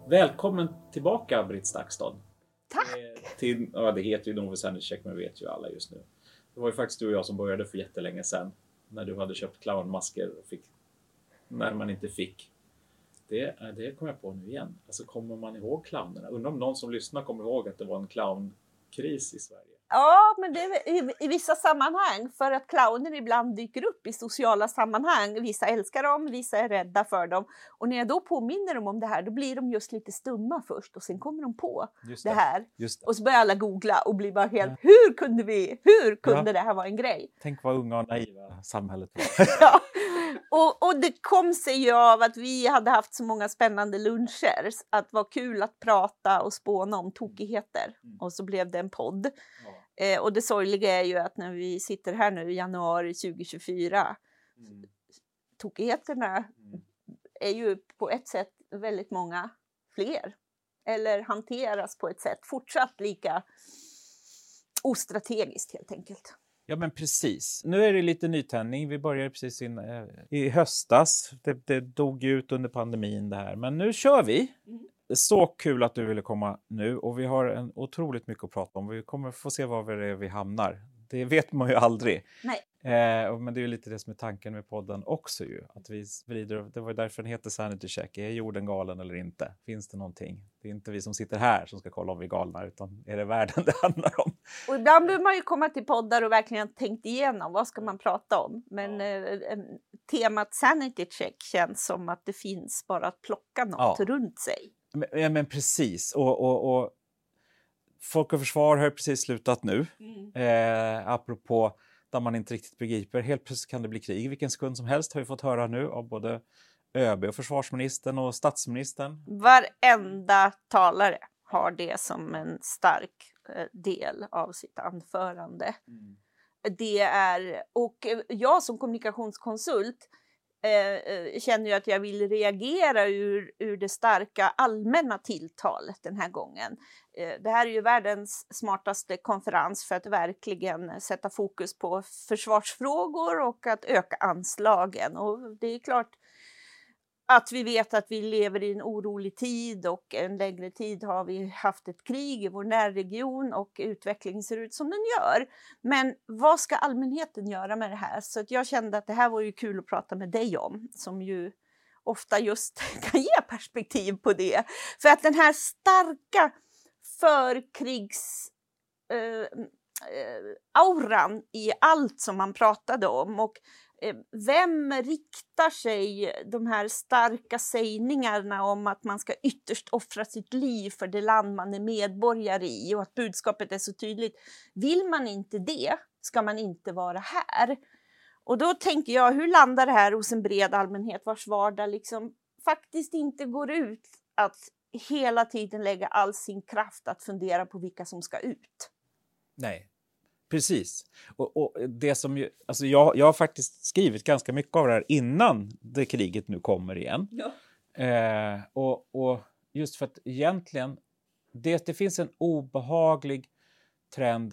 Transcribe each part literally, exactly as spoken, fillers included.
Välkommen tillbaka, Britt Stakston. Tack! Eh, till, ja, det heter ju Novo Sanity Check, men vet ju alla just nu. Det var ju faktiskt du och jag som började för jättelänge sedan. När du hade köpt clownmasker och fick, när man inte fick. Det, det kommer jag på nu igen. Alltså, kommer man ihåg clownerna? Undrar om någon som lyssnar kommer ihåg att det var en clownkris i Sverige. Ja, men det är i, i vissa sammanhang, för att clowner ibland dyker upp i sociala sammanhang. Vissa älskar dem, vissa är rädda för dem. Och när jag då påminner dem om det här, då blir de just lite stumma först. Och sen kommer de på Just det, det här. Just det. Och så börjar alla googla och blir bara helt, Ja. hur kunde vi, hur kunde Ja. det här vara en grej? Tänk vad unga och naiva samhället var. Ja. Och, och det kom sig ju av att vi hade haft så många spännande luncher. Att det var kul att prata och spåna om tokigheter. Mm. Och så blev det en podd. Ja. Eh, och det sorgliga är ju att när vi sitter här nu i januari tjugohundratjugofyra, Mm. tokigheterna Mm. är ju på ett sätt väldigt många fler. Eller hanteras på ett sätt fortsatt lika ostrategiskt helt enkelt. Ja, men precis. Nu är det lite nytändning. Vi började precis in, eh, i höstas. Det, det dog ju ut under pandemin det här. Men nu kör vi. Mm. Det är så kul att du ville komma nu. Och vi har en otroligt mycket att prata om. Vi kommer få se var det är vi hamnar. Det vet man ju aldrig. Nej. Eh, men det är ju lite det som är tanken med podden också ju. Att vi vrider, det var ju därför den heter Sanity Check. Är jorden galen eller inte? Finns det någonting? Det är inte vi som sitter här som ska kolla om vi är galna. Utan är det världen det handlar om? Och ibland behöver man ju komma till poddar och verkligen tänkt igenom vad ska man prata om. Men Ja. eh, temat Sanity Check känns som att det finns bara att plocka något Ja. runt sig. Men, ja, men precis. Och, och, och Folk och Försvar har precis slutat nu. Mm. Eh, apropå där man inte riktigt begriper. Helt plötsligt kan det bli krig. Vilken sekund som helst har vi fått höra nu av både ÖB och försvarsministern och statsministern. Varenda talare har det som en stark eh, del av sitt anförande. Mm. Det är, och jag som kommunikationskonsult eh, känner ju att jag vill reagera ur, ur det starka allmänna tilltalet den här gången. Eh, det här är ju världens smartaste konferens för att verkligen sätta fokus på försvarsfrågor och att öka anslagen. Och det är klart att vi vet att vi lever i en orolig tid och en längre tid har vi haft ett krig i vår närregion och utvecklingen ser ut som den gör. Men vad ska allmänheten göra med det här? Så att jag kände att det här var ju kul att prata med dig om, som ju ofta just kan ge perspektiv på det. För att den här starka förkrigs eh, eh, auran i allt som man pratade om, och vem riktar sig de här starka sägningarna om att man ska ytterst offra sitt liv för det land man är medborgare i, och att budskapet är så tydligt. Vill man inte det ska man inte vara här. Och då tänker jag, hur landar det här hos en bred allmänhet vars vardag liksom faktiskt inte går ut att hela tiden lägga all sin kraft att fundera på vilka som ska ut? Nej. Precis. Och, och det som ju, alltså jag, jag har faktiskt skrivit ganska mycket av det här innan det kriget nu kommer igen. Ja. Eh, och, och just för att egentligen det, det finns en obehaglig trend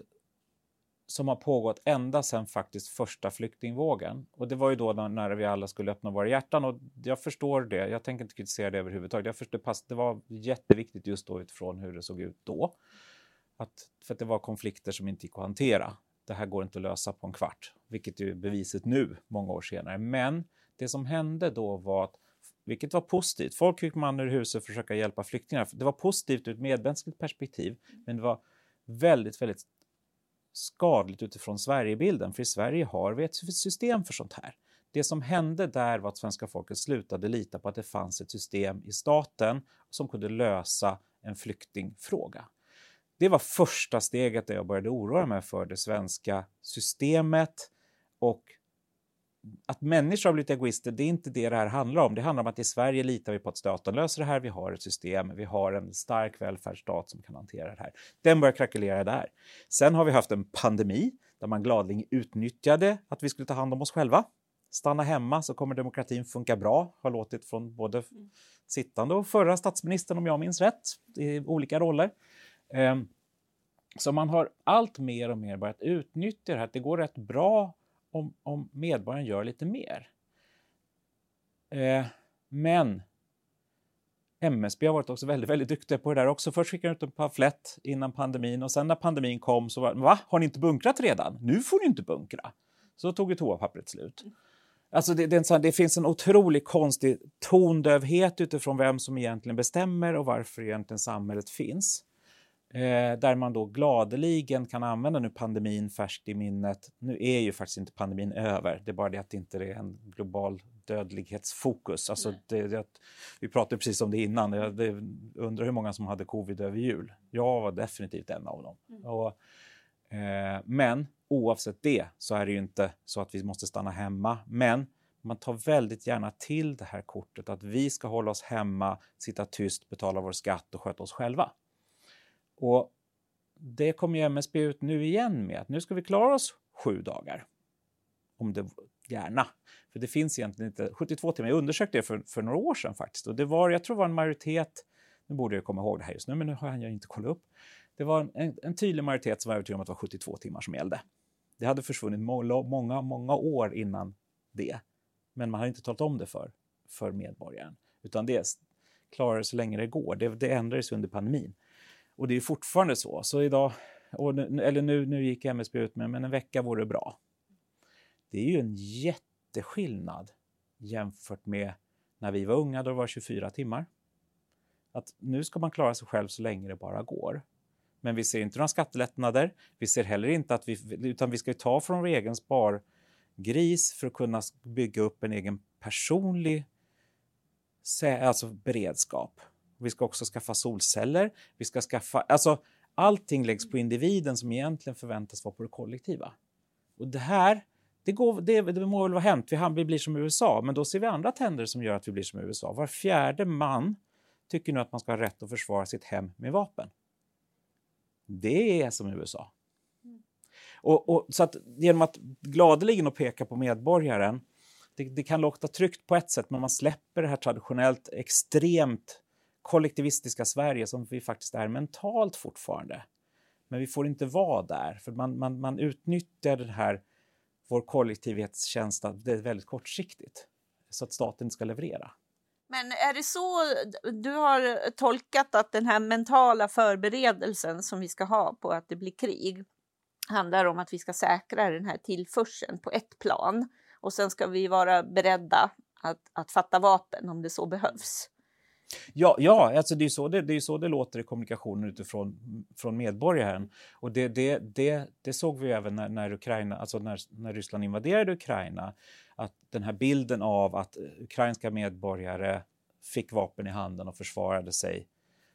som har pågått ända sedan faktiskt första flyktingvågen. Och det var ju då när, när vi alla skulle öppna våra hjärtan, och jag förstår det. Jag tänker inte kritisera det överhuvudtaget. Jag förstår, det, pass, det var jätteviktigt just då utifrån hur det såg ut då. Att, för att det var konflikter som inte gick att hantera. Det här går inte att lösa på en kvart. Vilket är beviset nu, många år senare. Men det som hände då var att, vilket var positivt. Folk fick man ur huset försöka hjälpa flyktingar. Det var positivt ur ett medmänskligt perspektiv. Men det var väldigt, väldigt skadligt utifrån Sverigebilden. För i Sverige har vi ett system för sånt här. Det som hände där var att svenska folket slutade lita på att det fanns ett system i staten som kunde lösa en flyktingfråga. Det var första steget där jag började oroa mig för det svenska systemet, och att människor har blivit egoister, det är inte det det här handlar om. Det handlar om att i Sverige litar vi på att staten löser det här. Vi har ett system, vi har en stark välfärdsstat som kan hantera det här. Den börjar krackelera där. Sen har vi haft en pandemi där man gladligen utnyttjade att vi skulle ta hand om oss själva. Stanna hemma så kommer demokratin funka bra. Har låtit från både sittande och förra statsministern, om jag minns rätt, i olika roller. Så man har allt mer och mer börjat utnyttja det här. Det går rätt bra om, om medborgaren gör lite mer. Eh, men M S B har varit också väldigt, väldigt duktiga på det där också. Först skickade de ut en pamflett innan pandemin och sen när pandemin kom så var va? Har ni inte bunkrat redan? Nu får ni inte bunkra. Så tog ju toapappret slut. Alltså det, det, är en sån, det finns en otroligt konstig tondövhet utifrån vem som egentligen bestämmer och varför egentligen samhället finns. Eh, där man då gladeligen kan använda nu pandemin färskt i minnet. Nu är ju faktiskt inte pandemin över. Det är bara det att det inte är en global dödlighetsfokus. Alltså det, det, vi pratade precis om det innan. Jag det, undrar hur många som hade covid över jul. Jag var definitivt en av dem. Mm. Och, eh, men oavsett det så är det ju inte så att vi måste stanna hemma. Men man tar väldigt gärna till det här kortet att vi ska hålla oss hemma, sitta tyst, betala vår skatt och sköta oss själva. Och det kommer ju M S B ut nu igen med att nu ska vi klara oss sju dagar. Om det gärna. För det finns egentligen inte sjuttiotvå timmar. Jag undersökte det för, för några år sedan faktiskt. Och det var, jag tror det var en majoritet, nu borde jag komma ihåg det här just nu, men nu har jag inte kollat upp. Det var en, en tydlig majoritet som var övertygad om att det var sjuttiotvå timmar som gällde. Det hade försvunnit må, många, många år innan det. Men man har inte talat om det för, för medborgaren. Utan det klarar så länge det går. Det, det ändrades under pandemin. Och det är fortfarande så. Så idag, och nu, eller nu, nu gick M S B ut med, men en vecka vore bra. Det är ju en jätteskillnad jämfört med när vi var unga, då det var tjugofyra timmar. Att nu ska man klara sig själv så länge det bara går. Men vi ser inte några skattelättnader. Vi ser heller inte att vi, utan vi ska ju ta från vår egen spargris för att kunna bygga upp en egen personlig alltså beredskap. Vi ska också skaffa solceller. Vi ska skaffa, alltså allting läggs på individen som egentligen förväntas vara på det kollektiva. Och det här, det, går, det, det må väl vara hänt. Vi, vi blir som U S A, men då ser vi andra trender som gör att vi blir som U S A. Var fjärde man tycker nu att man ska ha rätt att försvara sitt hem med vapen. Det är som U S A. Mm. Och, och, så att genom att gladeligen och peka på medborgaren, det, det kan låta tryggt på ett sätt, men man släpper det här traditionellt extremt kollektivistiska Sverige som vi faktiskt är mentalt fortfarande. Men vi får inte vara där, för man, man, man utnyttjar den här, vår kollektivitetskänsla, det är väldigt kortsiktigt, så att staten inte ska leverera. Men är det så du har tolkat att den här mentala förberedelsen som vi ska ha på att det blir krig handlar om att vi ska säkra den här tillförseln på ett plan och sen ska vi vara beredda att, att fatta vapen om det så behövs? Ja, ja alltså det är så det, det är så det låter i kommunikationen utifrån från medborgaren. Och det, det, det, det såg vi även när, när, Ukraina, alltså när, när Ryssland invaderade Ukraina. Att den här bilden av att ukrainska medborgare fick vapen i handen och försvarade sig.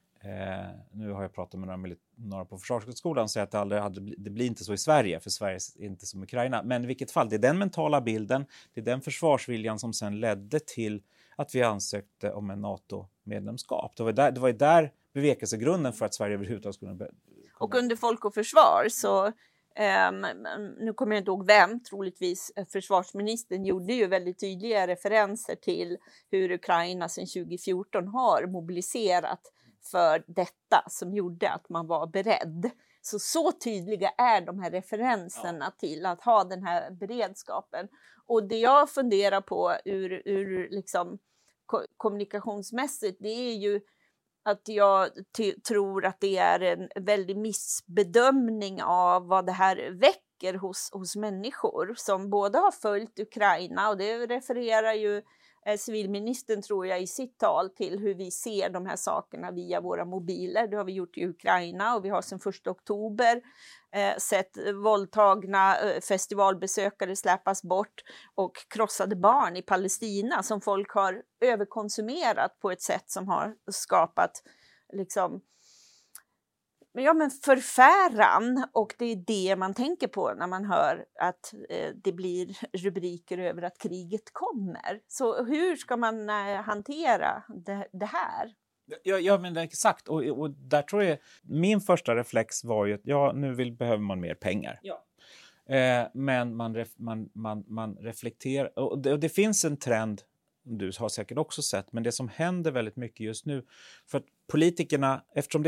Eh, nu har jag pratat med några, några på Försvarshögskolan och säger att det, aldrig hade, det blir inte så i Sverige, för Sverige är inte som Ukraina. Men i vilket fall, det är den mentala bilden, det är den försvarsviljan som sen ledde till att vi ansökte om en NATO-medlemskap. Det var där, det var där bevekelsegrunden för att Sverige överhuvudtaget skulle kunna... Och under Folk och Försvar så, um, nu kommer jag inte ihåg vem, troligtvis försvarsministern gjorde ju väldigt tydliga referenser till hur Ukraina sedan tjugo fjorton har mobiliserat för detta som gjorde att man var beredd. Så så tydliga är de här referenserna ja. till att ha den här beredskapen. Och det jag funderar på ur, ur liksom kommunikationsmässigt, det är ju att jag t- tror att det är en väldig missbedömning av vad det här väcker hos, hos människor som både har följt Ukraina, och det refererar ju eh, civilministern tror jag i sitt tal till hur vi ser de här sakerna via våra mobiler. Det har vi gjort i Ukraina och vi har sedan första oktober eh, sett våldtagna eh, festivalbesökare släpas bort och krossade barn i Palestina som folk har överkonsumerat på ett sätt som har skapat liksom ja, men förfäran, och det är det man tänker på när man hör att eh, det blir rubriker över att kriget kommer. Så hur ska man eh, hantera det, det här? Ja, ja men exakt, och, och där tror jag min första reflex var ju att ja, nu vill, behöver man mer pengar. Ja. Eh, men man, ref, man, man, man reflekterar, och det, och det finns en trend, du har säkert också sett, men det som händer väldigt mycket just nu, för att politikerna, eftersom det är så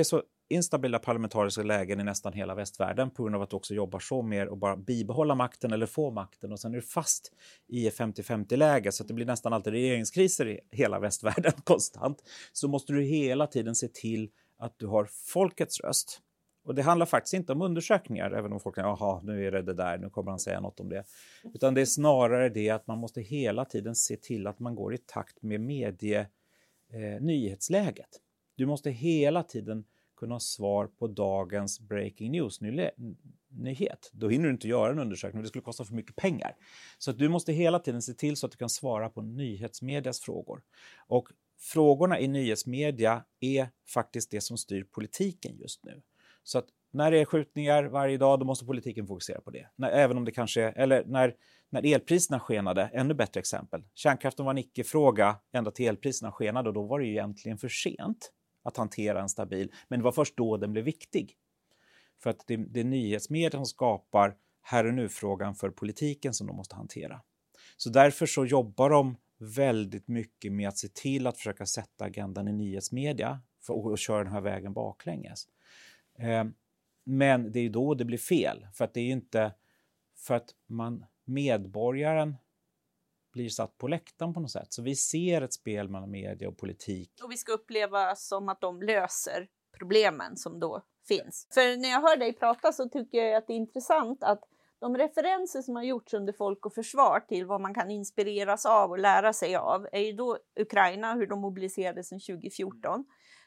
instabila parlamentariska lägen i nästan hela västvärlden på grund av att du också jobbar så mer och bara bibehålla makten eller få makten. Och sen är du fast i ett femtio femtio-läge så att det blir nästan alltid regeringskriser i hela västvärlden konstant. Så måste du hela tiden se till att du har folkets röst. Och det handlar faktiskt inte om undersökningar, även om folk säger jaha, nu är det det där, nu kommer han säga något om det. Utan det är snarare det att man måste hela tiden se till att man går i takt med medie eh, nyhetsläget. Du måste hela tiden kunna ha svar på dagens breaking news nyhet. Då hinner du inte göra en undersökning, det skulle kosta för mycket pengar. Så att du måste hela tiden se till så att du kan svara på nyhetsmedias frågor. Och frågorna i nyhetsmedia är faktiskt det som styr politiken just nu. Så att när det är skjutningar varje dag, då måste politiken fokusera på det. När, även om det kanske är, eller när, när elpriserna skenade, ännu bättre exempel. Kärnkraften var en icke-fråga ända till elpriserna skenade och då var det ju egentligen för sent att hantera en stabil. Men det var först då den blev viktig. För att det, det är nyhetsmedier som skapar här och nu-frågan för politiken som de måste hantera. Så därför så jobbar de väldigt mycket med att se till att försöka sätta agendan i nyhetsmedia för att köra den här vägen baklänges. Men det är då det blir fel. För att det är inte för att man, medborgaren blir satt på läktaren på något sätt. Så vi ser ett spel mellan media och politik. Och vi ska uppleva som att de löser problemen som då finns. För när jag hör dig prata så tycker jag att det är intressant att de referenser som har gjorts under Folk och Försvar till vad man kan inspireras av och lära sig av är ju då Ukraina, hur de mobiliserades sedan tjugo fjorton.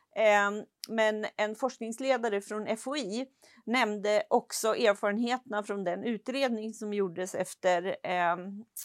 Men en forskningsledare från F O I nämnde också erfarenheterna från den utredning som gjordes efter eh,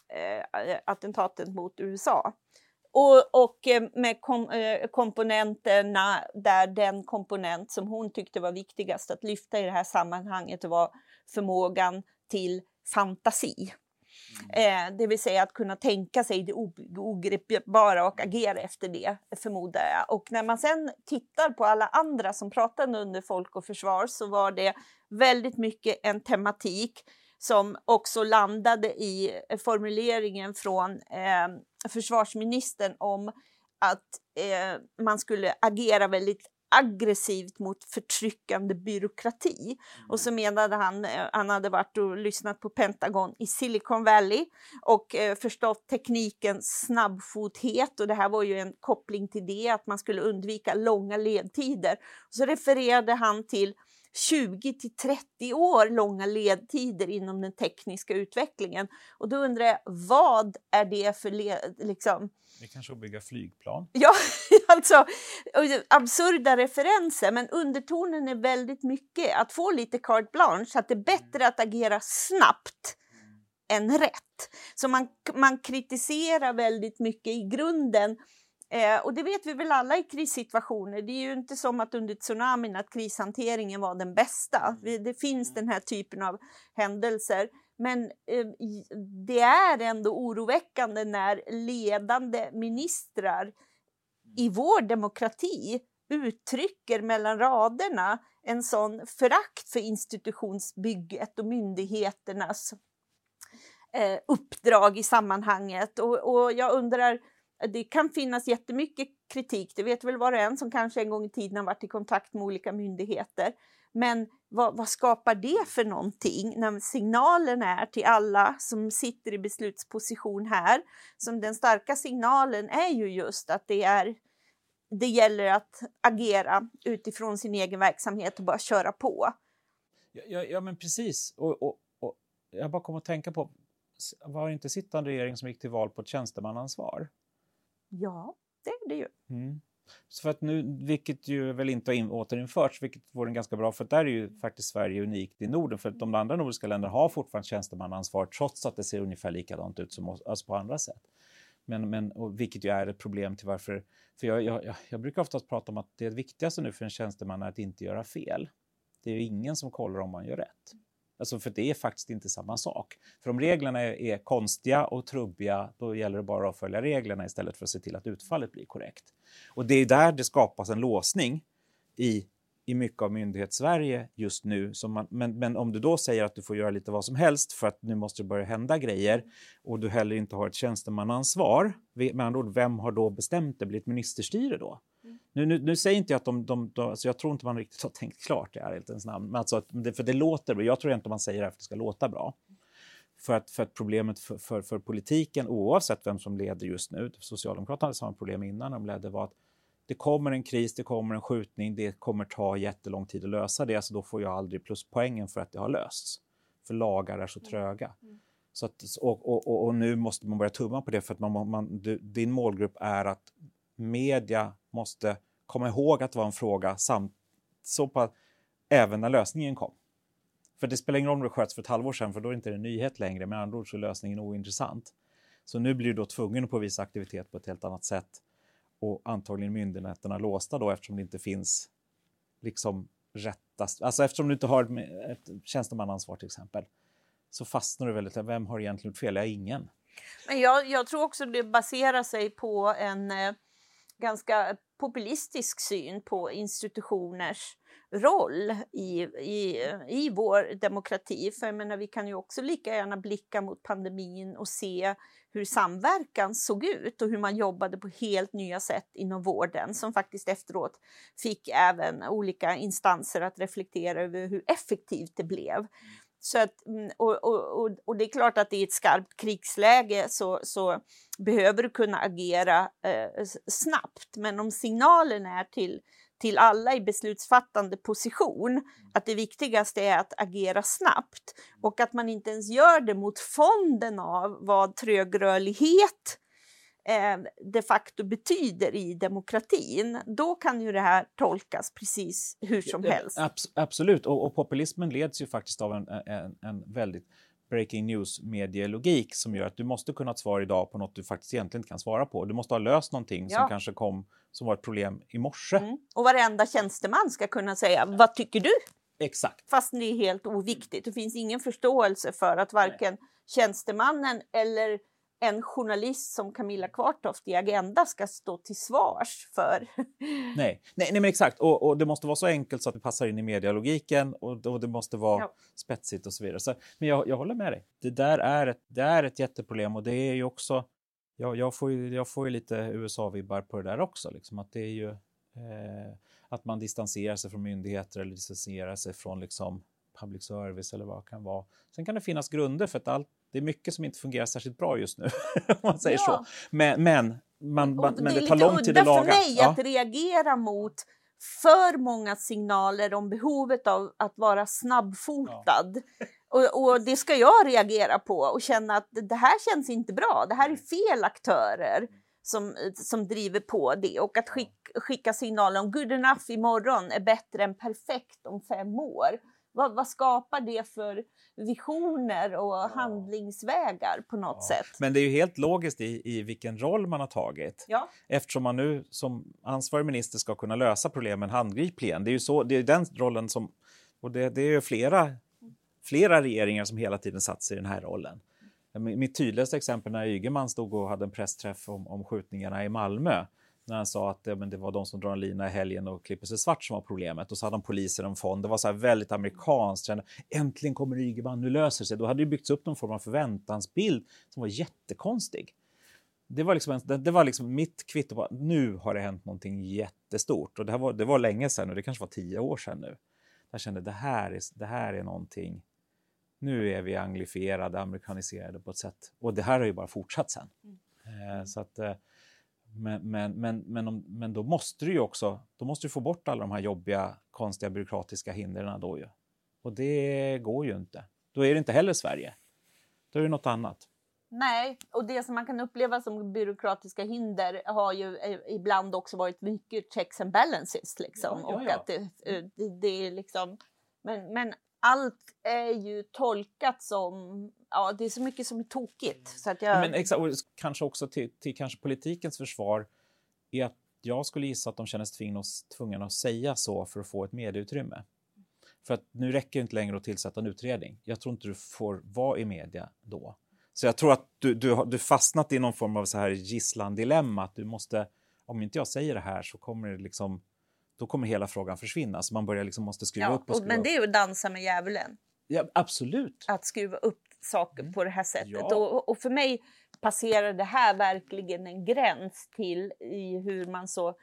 attentatet mot U S A. Och, och med kom, eh, komponenterna där den komponent som hon tyckte var viktigast att lyfta i det här sammanhanget var förmågan till fantasi. Eh, det vill säga att kunna tänka sig det ogreppbara och agera efter det, förmodar jag. Och när man sen tittar på alla andra som pratade under Folk och Försvar så var det väldigt mycket en tematik som också landade i formuleringen från eh, försvarsministern om att eh, man skulle agera väldigt aggressivt mot förtryckande byråkrati. Mm. Och så menade han, han hade varit och lyssnat på Pentagon i Silicon Valley och eh, förstått teknikens snabbfothet, och det här var ju en koppling till det, att man skulle undvika långa ledtider. Och så refererade han till tjugo till trettio år långa ledtider inom den tekniska utvecklingen. Och då undrar jag, vad är det för led, liksom? Det kanske att bygga flygplan. Ja, alltså absurda referenser, men undertonen är väldigt mycket att få lite carte blanche, att det är bättre att agera snabbt mm. än rätt. Så man, man kritiserar väldigt mycket i grunden. Eh, och det vet vi väl alla i krissituationer. Det är ju inte som att under tsunamin att krishanteringen var den bästa. Det finns den här typen av händelser. Men eh, det är ändå oroväckande när ledande ministrar i vår demokrati uttrycker mellan raderna en sån förakt för institutionsbygget och myndigheternas eh, uppdrag i sammanhanget. Och, och jag undrar, det kan finnas jättemycket kritik, det vet väl var och en som kanske en gång i tiden har varit i kontakt med olika myndigheter. Men vad, vad skapar det för någonting när signalen är till alla som sitter i beslutsposition här? Som den starka signalen är ju just att det, är, det gäller att agera utifrån sin egen verksamhet och bara köra på. Ja, ja, ja men precis. Och, och, och jag bara kommer att tänka på, var det inte sittande regering som gick till val på ett tjänstemannaansvar? Ja, det är det ju. Mm. Så för att nu, vilket ju väl inte har in, återinförts, vilket vore ganska bra, för där är ju faktiskt Sverige unikt i Norden, för att de andra nordiska länderna har fortfarande tjänstemannaansvar trots att det ser ungefär likadant ut som oss, alltså på andra sätt. Men, men, och vilket ju är ett problem till varför, för jag, jag, jag brukar oftast prata om att det viktigaste nu för en tjänsteman är att inte göra fel. Det är ju ingen som kollar om man gör rätt. Alltså för det är faktiskt inte samma sak. För om reglerna är, är konstiga och trubbiga, då gäller det bara att följa reglerna istället för att se till att utfallet blir korrekt. Och det är där det skapas en låsning i, i mycket av myndighetssverige just nu. Som man, men, men om du då säger att du får göra lite vad som helst för att nu måste det börja hända grejer och du heller inte har ett tjänstemannaansvar, med andra ord, vem har då bestämt det? Blir ett ministerstyre då? Nu, nu, nu säger inte jag att de, de, de alltså jag tror inte man riktigt har tänkt klart i ärlighetens namn, men alltså att det, för det låter bra. Jag tror inte man säger det för att det ska låta bra. För att, för att problemet för, för, för politiken, oavsett vem som leder just nu, Socialdemokraterna hade samma problem innan de ledde, var att det kommer en kris, det kommer en skjutning, det kommer ta jättelång tid att lösa det, så då får jag aldrig pluspoängen för att det har lösts. För lagar är så tröga. Mm. Så att, och, och, och nu måste man börja tumma på det, för att man, man, du, din målgrupp är att media måste komma ihåg att det var en fråga samt, så på, även när lösningen kom. För det spelar ingen roll om det sköts för ett halvår sedan, för då är det inte en nyhet längre, med andra ord så är lösningen ointressant. Så nu blir du då tvungen att påvisa aktivitet på ett helt annat sätt. Och antagligen myndigheterna låsta då, eftersom det inte finns liksom rättast, alltså eftersom du inte har ett tjänstemannaansvar till exempel, så fastnar du väldigt, vem har egentligen gjort fel? Jag är ingen. Men jag, jag tror också det baserar sig på en eh, ganska populistisk syn på institutioners roll i, i, i vår demokrati. För jag menar, vi kan ju också lika gärna blicka mot pandemin och se hur samverkan såg ut och hur man jobbade på helt nya sätt inom vården, som faktiskt efteråt fick även olika instanser att reflektera över hur effektivt det blev. Så att, och, och, och det är klart att i ett skarpt krigsläge så, så behöver du kunna agera eh, snabbt. Men om signalen är till, till alla i beslutsfattande position att det viktigaste är att agera snabbt, och att man inte ens gör det mot fonden av vad trögrörlighet eh, de facto betyder i demokratin, då kan ju det här tolkas precis hur som helst. Abs- absolut, och, och populismen leds ju faktiskt av en, en, en väldigt breaking news-medielogik som gör att du måste kunna svara idag på något du faktiskt egentligen inte kan svara på. Du måste ha löst någonting ja. som kanske kom som var ett problem i morse. Mm. Och varenda tjänsteman ska kunna säga, vad tycker du? Exakt. Fast det är helt oviktigt. Det finns ingen förståelse för att varken Nej. tjänstemannen eller en journalist som Camilla Kvartoft i Agenda ska stå till svars för. Nej, nej, nej men exakt. Och, och det måste vara så enkelt så att det passar in i medialogiken, och, och det måste vara ja. spetsigt och så vidare. Så, men jag, jag håller med dig. Det där är ett, det är ett jätteproblem, och det är ju också, jag, jag, får, ju, jag får ju lite U S A-vibbar på det där också. Liksom, att det är ju eh, att man distanserar sig från myndigheter eller distanserar sig från liksom public service eller vad det kan vara. Sen kan det finnas grunder för att allt, det är mycket som inte fungerar särskilt bra just nu, om man säger ja. så. Men, men, man, man, men det, det tar lång tid att laga. Det är för mig ja. att reagera mot för många signaler om behovet av att vara snabbfotad. Ja. Och, och det ska jag reagera på och känna att det här känns inte bra. Det här är fel aktörer som, som driver på det. Och att skick, skicka signaler om good enough imorgon är bättre än perfekt om fem år. Vad, vad skapar det för visioner och ja. handlingsvägar på något ja. sätt? Men det är ju helt logiskt i, i vilken roll man har tagit. Ja. Eftersom man nu som ansvarig minister ska kunna lösa problemen handgripligen. Det är ju så, det är den rollen som, och det, det är ju flera, flera regeringar som hela tiden satt sig i den här rollen. Mitt tydligaste exempel när Ygeman stod och hade en pressträff om, om skjutningarna i Malmö. När han sa att ja, men det var de som drar en lina i helgen och klipper sig svart som var problemet. Och så hade de poliser en fond. Det var så här väldigt amerikanskt. Äntligen kommer Ygeman, nu löser sig. Då hade det byggts upp någon form av förväntansbild som var jättekonstig. Det var liksom, det, det var liksom mitt kvitto på att nu har det hänt någonting jättestort. Och det, här var, det var länge sedan, och det kanske var tio år sedan nu. Jag kände det här är, det här är någonting. Nu är vi anglifierade, amerikaniserade på ett sätt. Och det här har ju bara fortsatt sen. Mm. Eh, så att... Eh, Men, men, men, men, om, men då måste du ju också då måste du få bort alla de här jobbiga, konstiga byråkratiska hindren då ju. Och det går ju inte. Då är det inte heller Sverige. Då är det något annat. Nej, och det som man kan uppleva som byråkratiska hinder har ju ibland också varit mycket checks and balances liksom. Ja, ja, ja. Och att det, det, det är liksom, men, men allt är ju tolkat som, ja det är så mycket som är tokigt. Så att jag... Men exakt, och kanske också till, till kanske politikens försvar är att jag skulle gissa att de känner sig tvungna att säga så för att få ett medieutrymme. För att nu räcker det inte längre att tillsätta en utredning. Jag tror inte du får vara i media då. Så jag tror att du, du har du fastnat i någon form av så här gisslandilemma. Att du måste, om inte jag säger det här så kommer det liksom, då kommer hela frågan försvinna. Så man börjar liksom måste skruva ja, upp och skruva men det är ju att dansa med djävulen. Ja, absolut. Att skruva upp saker mm. på det här sättet. Ja. Och, och för mig passerar det här verkligen en gräns till i hur man så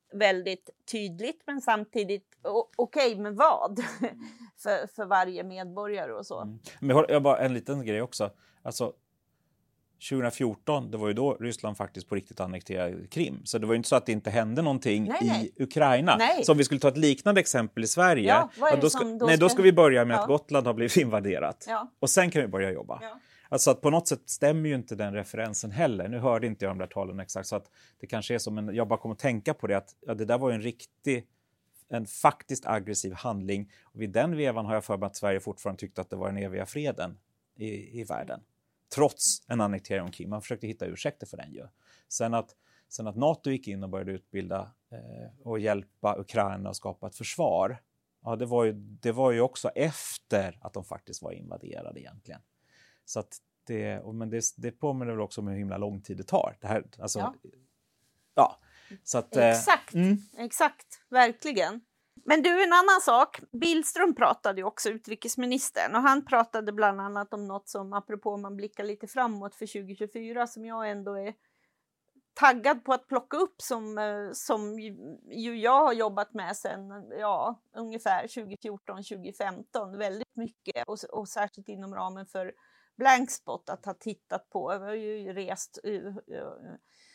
väldigt tydligt, men samtidigt o- okej okay, med vad för, för varje medborgare och så. Mm. Men jag har jag bara en liten grej också. Alltså tjugo fjorton, det var ju då Ryssland faktiskt på riktigt annekterade Krim. Så det var ju inte så att det inte hände någonting nej, i nej. Ukraina. Nej. Så om vi skulle ta ett liknande exempel i Sverige. Ja, vad är ja, det då, ska, som då nej, då ska- ska vi börja med Ja. att Gotland har blivit invaderat. Ja. Och sen kan vi börja jobba. Ja. Alltså att på något sätt stämmer ju inte den referensen heller. Nu hörde inte jag de där talen exakt, så att det kanske är som en, jag bara kommer att tänka på det, att ja, det där var ju en riktig, en faktiskt aggressiv handling. Och vid den vevan har jag för mig att Sverige fortfarande tyckte att det var den eviga freden i, i världen. Trots en annektering av Krim. Man försökte hitta ursäkter för den ju. Sen att, sen att NATO gick in och började utbilda eh, och hjälpa Ukraina att skapa ett försvar. Ja, det var ju, det var ju också efter att de faktiskt var invaderade egentligen. Så att det, men det, det påminner väl också om hur himla lång tid det tar. Det här, alltså, ja. ja. Så att, Exakt, eh, mm. exakt, verkligen. Men du, en annan sak. Billström pratade ju också, utrikesministern, och han pratade bland annat om något som, apropå om man blickar lite framåt för tjugo tjugofyra, som jag ändå är taggad på att plocka upp, som, som ju jag har jobbat med sedan ja, ungefär tjugo fjorton tjugo femton väldigt mycket, och, och särskilt inom ramen för Blankspot att ha tittat på. Jag har ju rest uh, uh,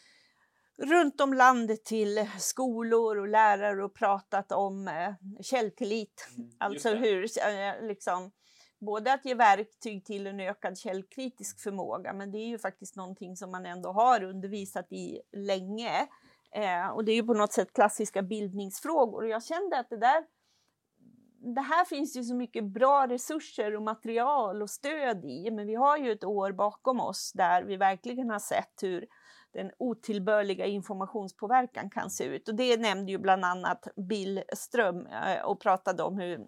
runt om landet till skolor och lärare och pratat om eh, källtillit. Mm, alltså hur, eh, liksom, både att ge verktyg till en ökad källkritisk förmåga, men det är ju faktiskt någonting som man ändå har undervisat i länge. Eh, och det är ju på något sätt klassiska bildningsfrågor. Och jag kände att det där, det här finns ju så mycket bra resurser och material och stöd i, men vi har ju ett år bakom oss där vi verkligen har sett hur den otillbörliga informationspåverkan kan se ut. Och det nämnde ju bland annat Billström och pratade om hur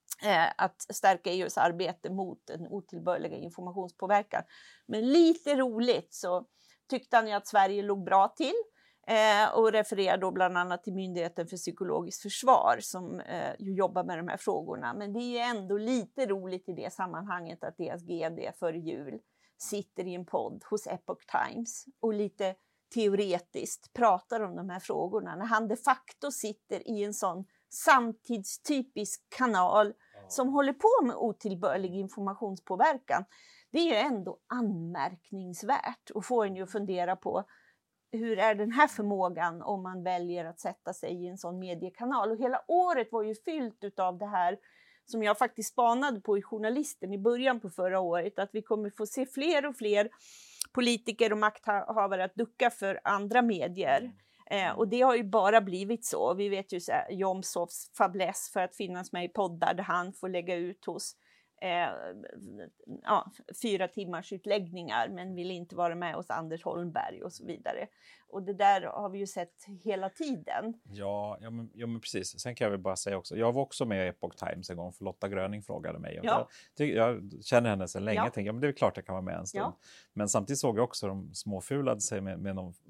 att stärka E U:s arbete mot den otillbörliga informationspåverkan. Men lite roligt så tyckte han ju att Sverige låg bra till. Och refererar då bland annat till Myndigheten för psykologiskt försvar som ju jobbar med de här frågorna. Men det är ju ändå lite roligt i det sammanhanget att deras G D före jul sitter i en podd hos Epoch Times och lite teoretiskt pratar om de här frågorna. När han de facto sitter i en sån samtidstypisk kanal ja. som håller på med otillbörlig informationspåverkan. Det är ju ändå anmärkningsvärt och får en ju fundera på hur är den här förmågan om man väljer att sätta sig i en sån mediekanal. Och hela året var ju fyllt av det här som jag faktiskt spanade på i Journalisten i början på förra året, att vi kommer få se fler och fler politiker och makthavare att ducka för andra medier. Eh, och det har ju bara blivit så. Vi vet ju så här, Jomshofs fäbless för att finnas med i poddar där han får lägga ut hos eh, ja, fyra timmars utläggningar men vill inte vara med hos Anders Holmberg och så vidare. Och det där har vi ju sett hela tiden. Ja, ja, men, ja men precis. Sen kan jag väl bara säga också, jag var också med i Epoch Times en gång för Lotta Gröning frågade mig. Ja. Jag, jag känner henne sedan länge, ja. jag tänkte, ja, men det är klart jag kan vara med en stund. Ja. Men samtidigt såg jag också de småfulade sig med, med någon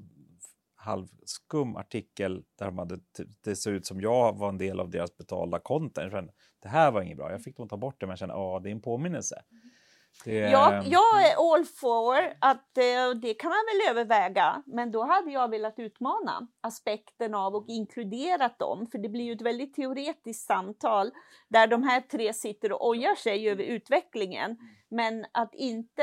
halvskum artikel där de hade, det ser ut som jag var en del av deras betalda content. Det här var inget bra, jag fick dem ta bort det, men jag kände, ja, det är en påminnelse. Det... Ja, jag är all for att eh, det kan man väl överväga, men då hade jag velat utmana aspekten av och inkluderat dem, för det blir ju ett väldigt teoretiskt samtal där de här tre sitter och ojar sig över utvecklingen, men att inte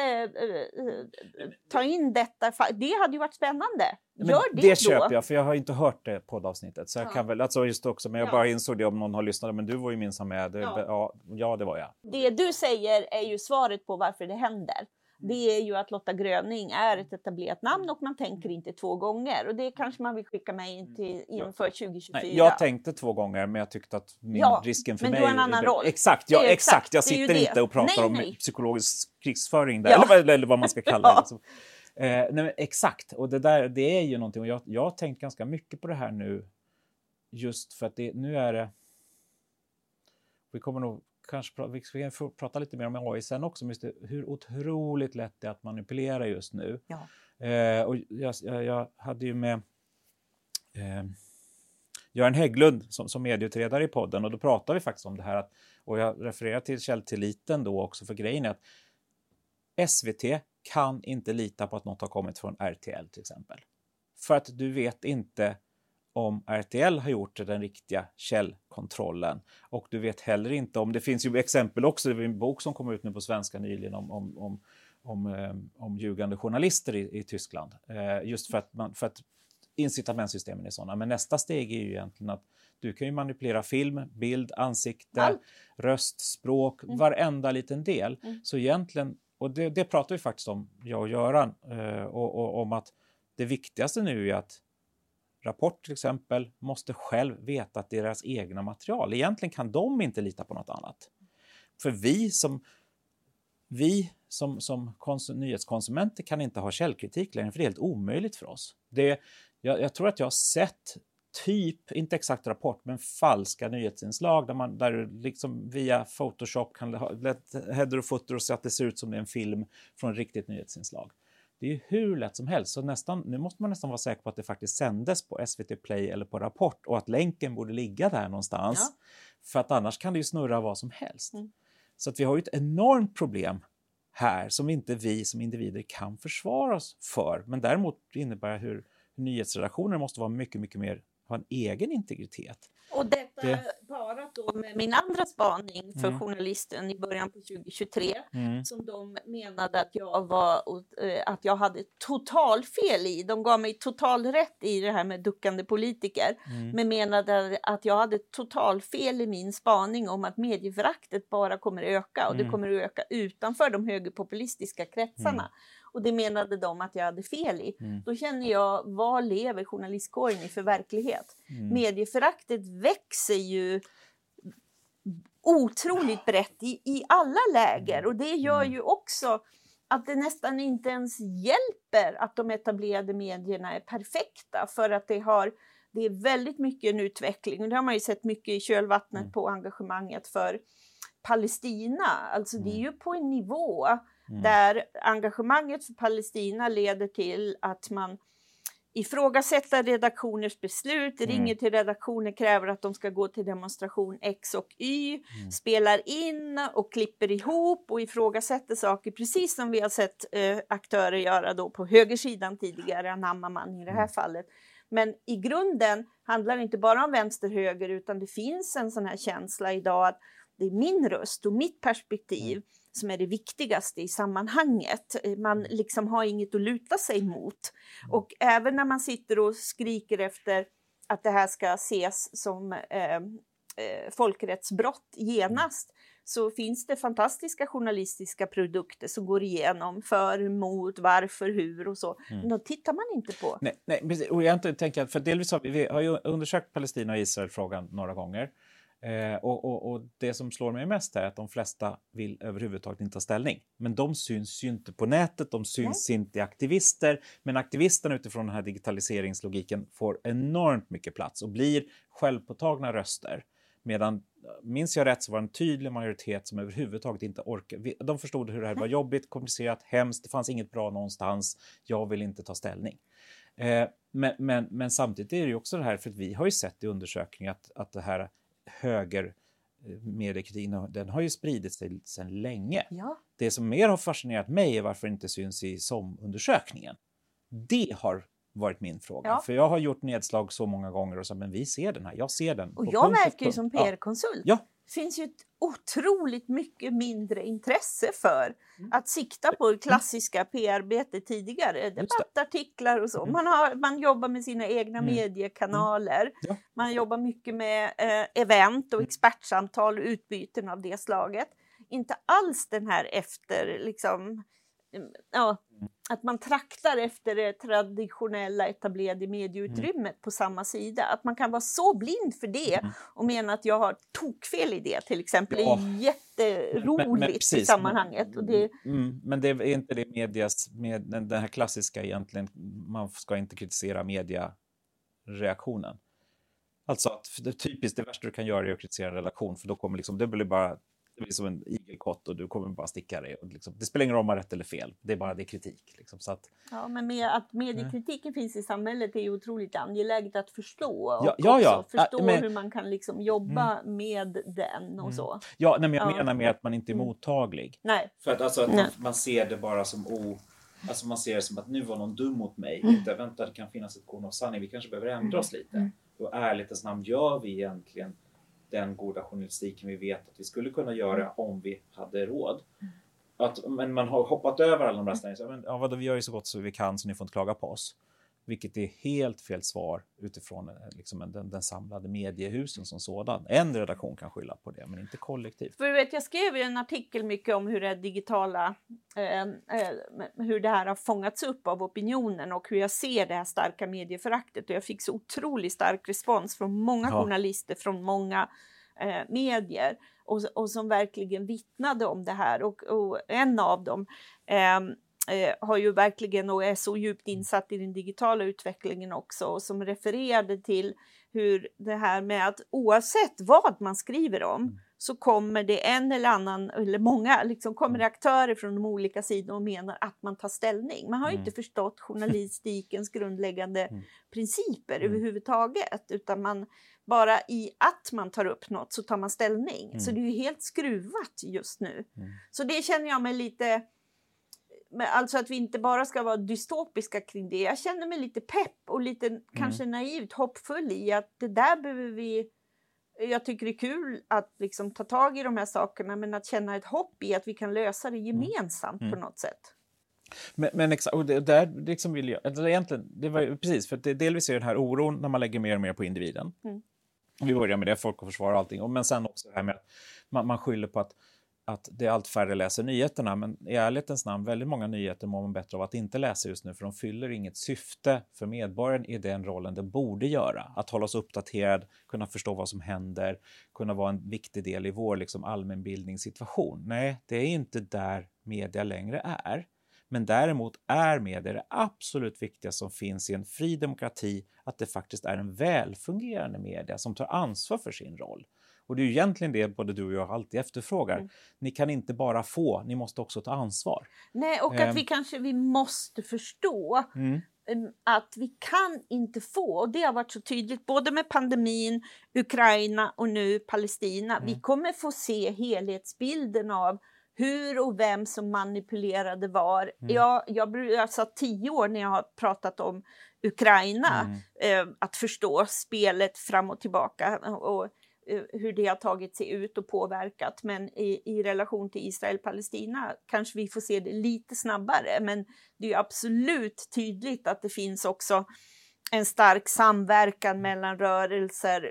eh, ta in detta, det hade ju varit spännande. Gör det, det, det köper jag, för jag har inte hört det poddavsnittet. Så jag ja. kan väl, alltså just också, men jag ja. bara insåg det om någon har lyssnat. Men du var ju minsann med. Det, ja. Ja, ja, det var jag. Det du säger är ju svaret på varför det händer. Det är ju att Lotta Gröning är ett etablerat namn och man tänker inte två gånger. Och det kanske man vill skicka med in till, inför tjugo tjugofyra. Nej, jag tänkte två gånger, men jag tyckte att min ja, risken för men mig... Men du har en annan roll. Exakt, ja, exakt. exakt. Jag sitter inte och pratar nej, om nej. psykologisk krigsföring där. Ja. Eller, eller vad man ska kalla det. Alltså. Eh, nej, exakt, och det där, det är ju någonting, och jag, jag har tänkt ganska mycket på det här nu, just för att det, nu är det, vi kommer nog kanske vi ska få prata lite mer om A I sen också, men det, hur otroligt lätt det är att manipulera just nu. Ja. Eh, och jag, jag, jag hade ju med eh, Göran Hägglund som, som medieutredare i podden, och då pratade vi faktiskt om det här, att, och jag refererar till källtilliten då också, för grejen är att S V T kan inte lita på att något har kommit från R T L till exempel. För att du vet inte om R T L har gjort den riktiga källkontrollen. Och du vet heller inte om, det finns ju exempel också, det är en bok som kom ut nu på svenska nyligen om, om, om, om, om, om ljugande journalister i, i Tyskland. Eh, just för att, man, för att incitamentsystemen är sådana. Men nästa steg är ju egentligen att du kan ju manipulera film, bild, ansikte, Allt. röst, språk, mm. varenda liten del. Mm. Så egentligen, och det, det pratar vi faktiskt om, jag och Göran, eh, och, och om att det viktigaste nu är att Rapport till exempel måste själv veta att det är deras egna material. Egentligen kan de inte lita på något annat. För vi som, vi som, som konsum- nyhetskonsumenter kan inte ha källkritik längre, för det är helt omöjligt för oss. Det, jag, jag tror att jag har sett typ, inte exakt Rapport, men falska nyhetsinslag där man där du liksom via Photoshop kan ha header och footer och så att det ser ut som det är en film från ett riktigt nyhetsinslag. Det är ju hur lätt som helst. Så nästan, nu måste man nästan vara säker på att det faktiskt sändes på S V T Play eller på Rapport och att länken borde ligga där någonstans. Ja. För att annars kan det ju snurra vad som helst. Mm. Så att vi har ju ett enormt problem här som inte vi som individer kan försvara oss för. Men däremot innebär det hur nyhetsredaktioner måste vara mycket, mycket mer, ha en egen integritet. Och detta det... parat då med min andra spaning för mm. journalisten i början på tjugo tjugotre mm. som de menade att jag var att jag hade total fel i. De gav mig total rätt i det här med duckande politiker, mm. men menade att jag hade total fel i min spaning om att medieföraktet bara kommer öka och mm. det kommer att öka utanför de högerpopulistiska kretsarna. Mm. Och det menade de att jag hade fel i. Mm. Då känner jag, vad lever journalistkåren i för verklighet? Mm. Medieföraktet växer ju otroligt brett i, i alla läger. Och det gör ju också att det nästan inte ens hjälper att de etablerade medierna är perfekta. För att det, har, det är väldigt mycket en utveckling. Och det har man ju sett mycket i kölvattnet mm. på engagemanget för Palestina. Alltså mm. det är ju på en nivå... Mm. där engagemanget för Palestina leder till att man ifrågasätter redaktioners beslut, mm. ringer till redaktioner, kräver att de ska gå till demonstration X och Y, mm. spelar in och klipper ihop och ifrågasätter saker, precis som vi har sett eh, aktörer göra då på högersidan tidigare, anammar man i det här mm. fallet. Men i grunden handlar det inte bara om vänster-höger, utan det finns en sån här känsla idag att det är min röst och mitt perspektiv mm. som är det viktigaste i sammanhanget. Man liksom har inget att luta sig mot. Och även när man sitter och skriker efter att det här ska ses som eh, eh, folkrättsbrott genast, så finns det fantastiska journalistiska produkter som går igenom för, mot, varför, hur och så. Mm. Men då tittar man inte på. Nej, nej, och jag tänker, för delvis har vi, vi har ju undersökt Palestina och Israel-frågan några gånger. Eh, och, och, och det som slår mig mest är att de flesta vill överhuvudtaget inte ta ställning. Men de syns ju inte på nätet, de syns Nej. inte i aktivister. Men aktivisterna utifrån den här digitaliseringslogiken får enormt mycket plats och blir självpåtagna röster. Medan, minns jag rätt, så var en tydlig majoritet som överhuvudtaget inte orkar. De förstod hur det här var jobbigt, komplicerat, hemskt, det fanns inget bra någonstans. Jag vill inte ta ställning. Eh, men, men, men samtidigt är det ju också det här, för att vi har ju sett i undersökningar att, att det här höger mediekritiken, den har ju spridit sig sedan länge. Ja. Det som mer har fascinerat mig är varför det inte syns i S O M-undersökningen. Det har varit min fråga. Ja. För jag har gjort nedslag så många gånger och så, men vi ser den här, jag ser den. Och jag märker ju som P R-konsult, ja. det finns ju ett otroligt mycket mindre intresse för mm. att sikta på klassiska P R-arbete tidigare, debattartiklar och så. Mm. Man, har, man jobbar med sina egna mm. mediekanaler, mm. Ja. Man jobbar mycket med eh, event och expertsamtal och utbyten av det slaget. Inte alls den här efter, liksom, ja, att man traktar efter det traditionella etablerade medieutrymmet mm. på samma sida. Att man kan vara så blind för det mm. och mena att jag har tokfel i det till exempel. Ja. Det är jätteroligt men, men precis, i sammanhanget. Men, och det... Mm, men det är inte det medias, med den, den här klassiska egentligen, man ska inte kritisera mediareaktionen. Alltså att det typiskt det värsta du kan göra är att kritisera en redaktion, för då kommer liksom, det blir bara det blir som en igelkott och du kommer bara sticka dig. Och liksom, det spelar ingen roll om man har rätt eller fel. Det är bara det kritik. Liksom, så att, ja, men med att mediekritiken mm. finns i samhället är ju otroligt angeläget att förstå. Och ja, ja, ja. också förstå äh, men, hur man kan liksom jobba mm. med den och så. Ja, nej, men jag ja. menar med att man inte är mottaglig. Nej. För att, alltså, att man, man ser det bara som o... Alltså man ser det som att nu var någon dum mot mig. Mm. Inte, vänta, det kan finnas ett korn av sanning. Vi kanske behöver ändra oss lite. Mm. Och ärlighetens namn, gör vi egentligen den goda journalistiken vi vet att vi skulle kunna göra om vi hade råd? Att, men man har hoppat över alla de där ställningarna. Ja, vad, vi gör ju så gott så vi kan så ni får inte klaga på oss. Vilket är helt fel svar utifrån liksom, den, den samlade mediehusen som sådan. En redaktion kan skylla på det, men inte kollektivt. För du vet, jag skrev ju en artikel mycket om hur det digitala, eh, eh, hur det här har fångats upp av opinionen och hur jag ser det här starka medieföraktet. Och jag fick så otroligt stark respons från många ja. journalister, från många eh, medier. Och, och som verkligen vittnade om det här. Och, och en av dem... Eh, Eh, har ju verkligen och är så djupt insatt i den digitala utvecklingen också och som refererade till hur det här med att oavsett vad man skriver om mm. så kommer det en eller annan eller många liksom kommer mm. aktörer från de olika sidorna och menar att man tar ställning. Man har ju mm. inte förstått journalistikens grundläggande mm. principer mm. överhuvudtaget, utan man bara i att man tar upp något så tar man ställning. Mm. Så det är ju helt skruvat just nu. Mm. Så det känner jag mig lite... Alltså att vi inte bara ska vara dystopiska kring det. Jag känner mig lite pepp och lite mm. kanske naivt hoppfull i att det där behöver vi... Jag tycker det är kul att liksom ta tag i de här sakerna, men att känna ett hopp i att vi kan lösa det gemensamt mm. på något sätt. Men, men exakt, och det där liksom vill jag... Alltså egentligen, det var ju precis, för det, delvis är den här oron när man lägger mer och mer på individen. Mm. Vi börjar med det, folk och försvara allting. Men sen också det här med att man, man skyller på att att det är allt färre läser nyheterna, men i ärlighetens namn, väldigt många nyheter mår man bättre av att inte läsa just nu, för de fyller inget syfte för medborgaren i den rollen det borde göra. Att hålla oss uppdaterad, kunna förstå vad som händer, kunna vara en viktig del i vår liksom, allmänbildningssituation. Nej, det är inte där media längre är. Men däremot är media det absolut viktigaste som finns i en fri demokrati, att det faktiskt är en välfungerande media som tar ansvar för sin roll. Och det är ju egentligen det både du och jag alltid efterfrågar. Mm. Ni kan inte bara få, ni måste också ta ansvar. Nej, och att um, vi kanske vi måste förstå mm. att vi kan inte få, och det har varit så tydligt både med pandemin, Ukraina och nu Palestina. Mm. Vi kommer få se helhetsbilden av hur och vem som manipulerade var. Mm. Jag, jag, jag satt tio år när jag har pratat om Ukraina. Mm. Eh, att förstå spelet fram och tillbaka och hur det har tagit sig ut och påverkat. Men i, i relation till Israel-Palestina kanske vi får se det lite snabbare. Men det är absolut tydligt att det finns också en stark samverkan mellan rörelser,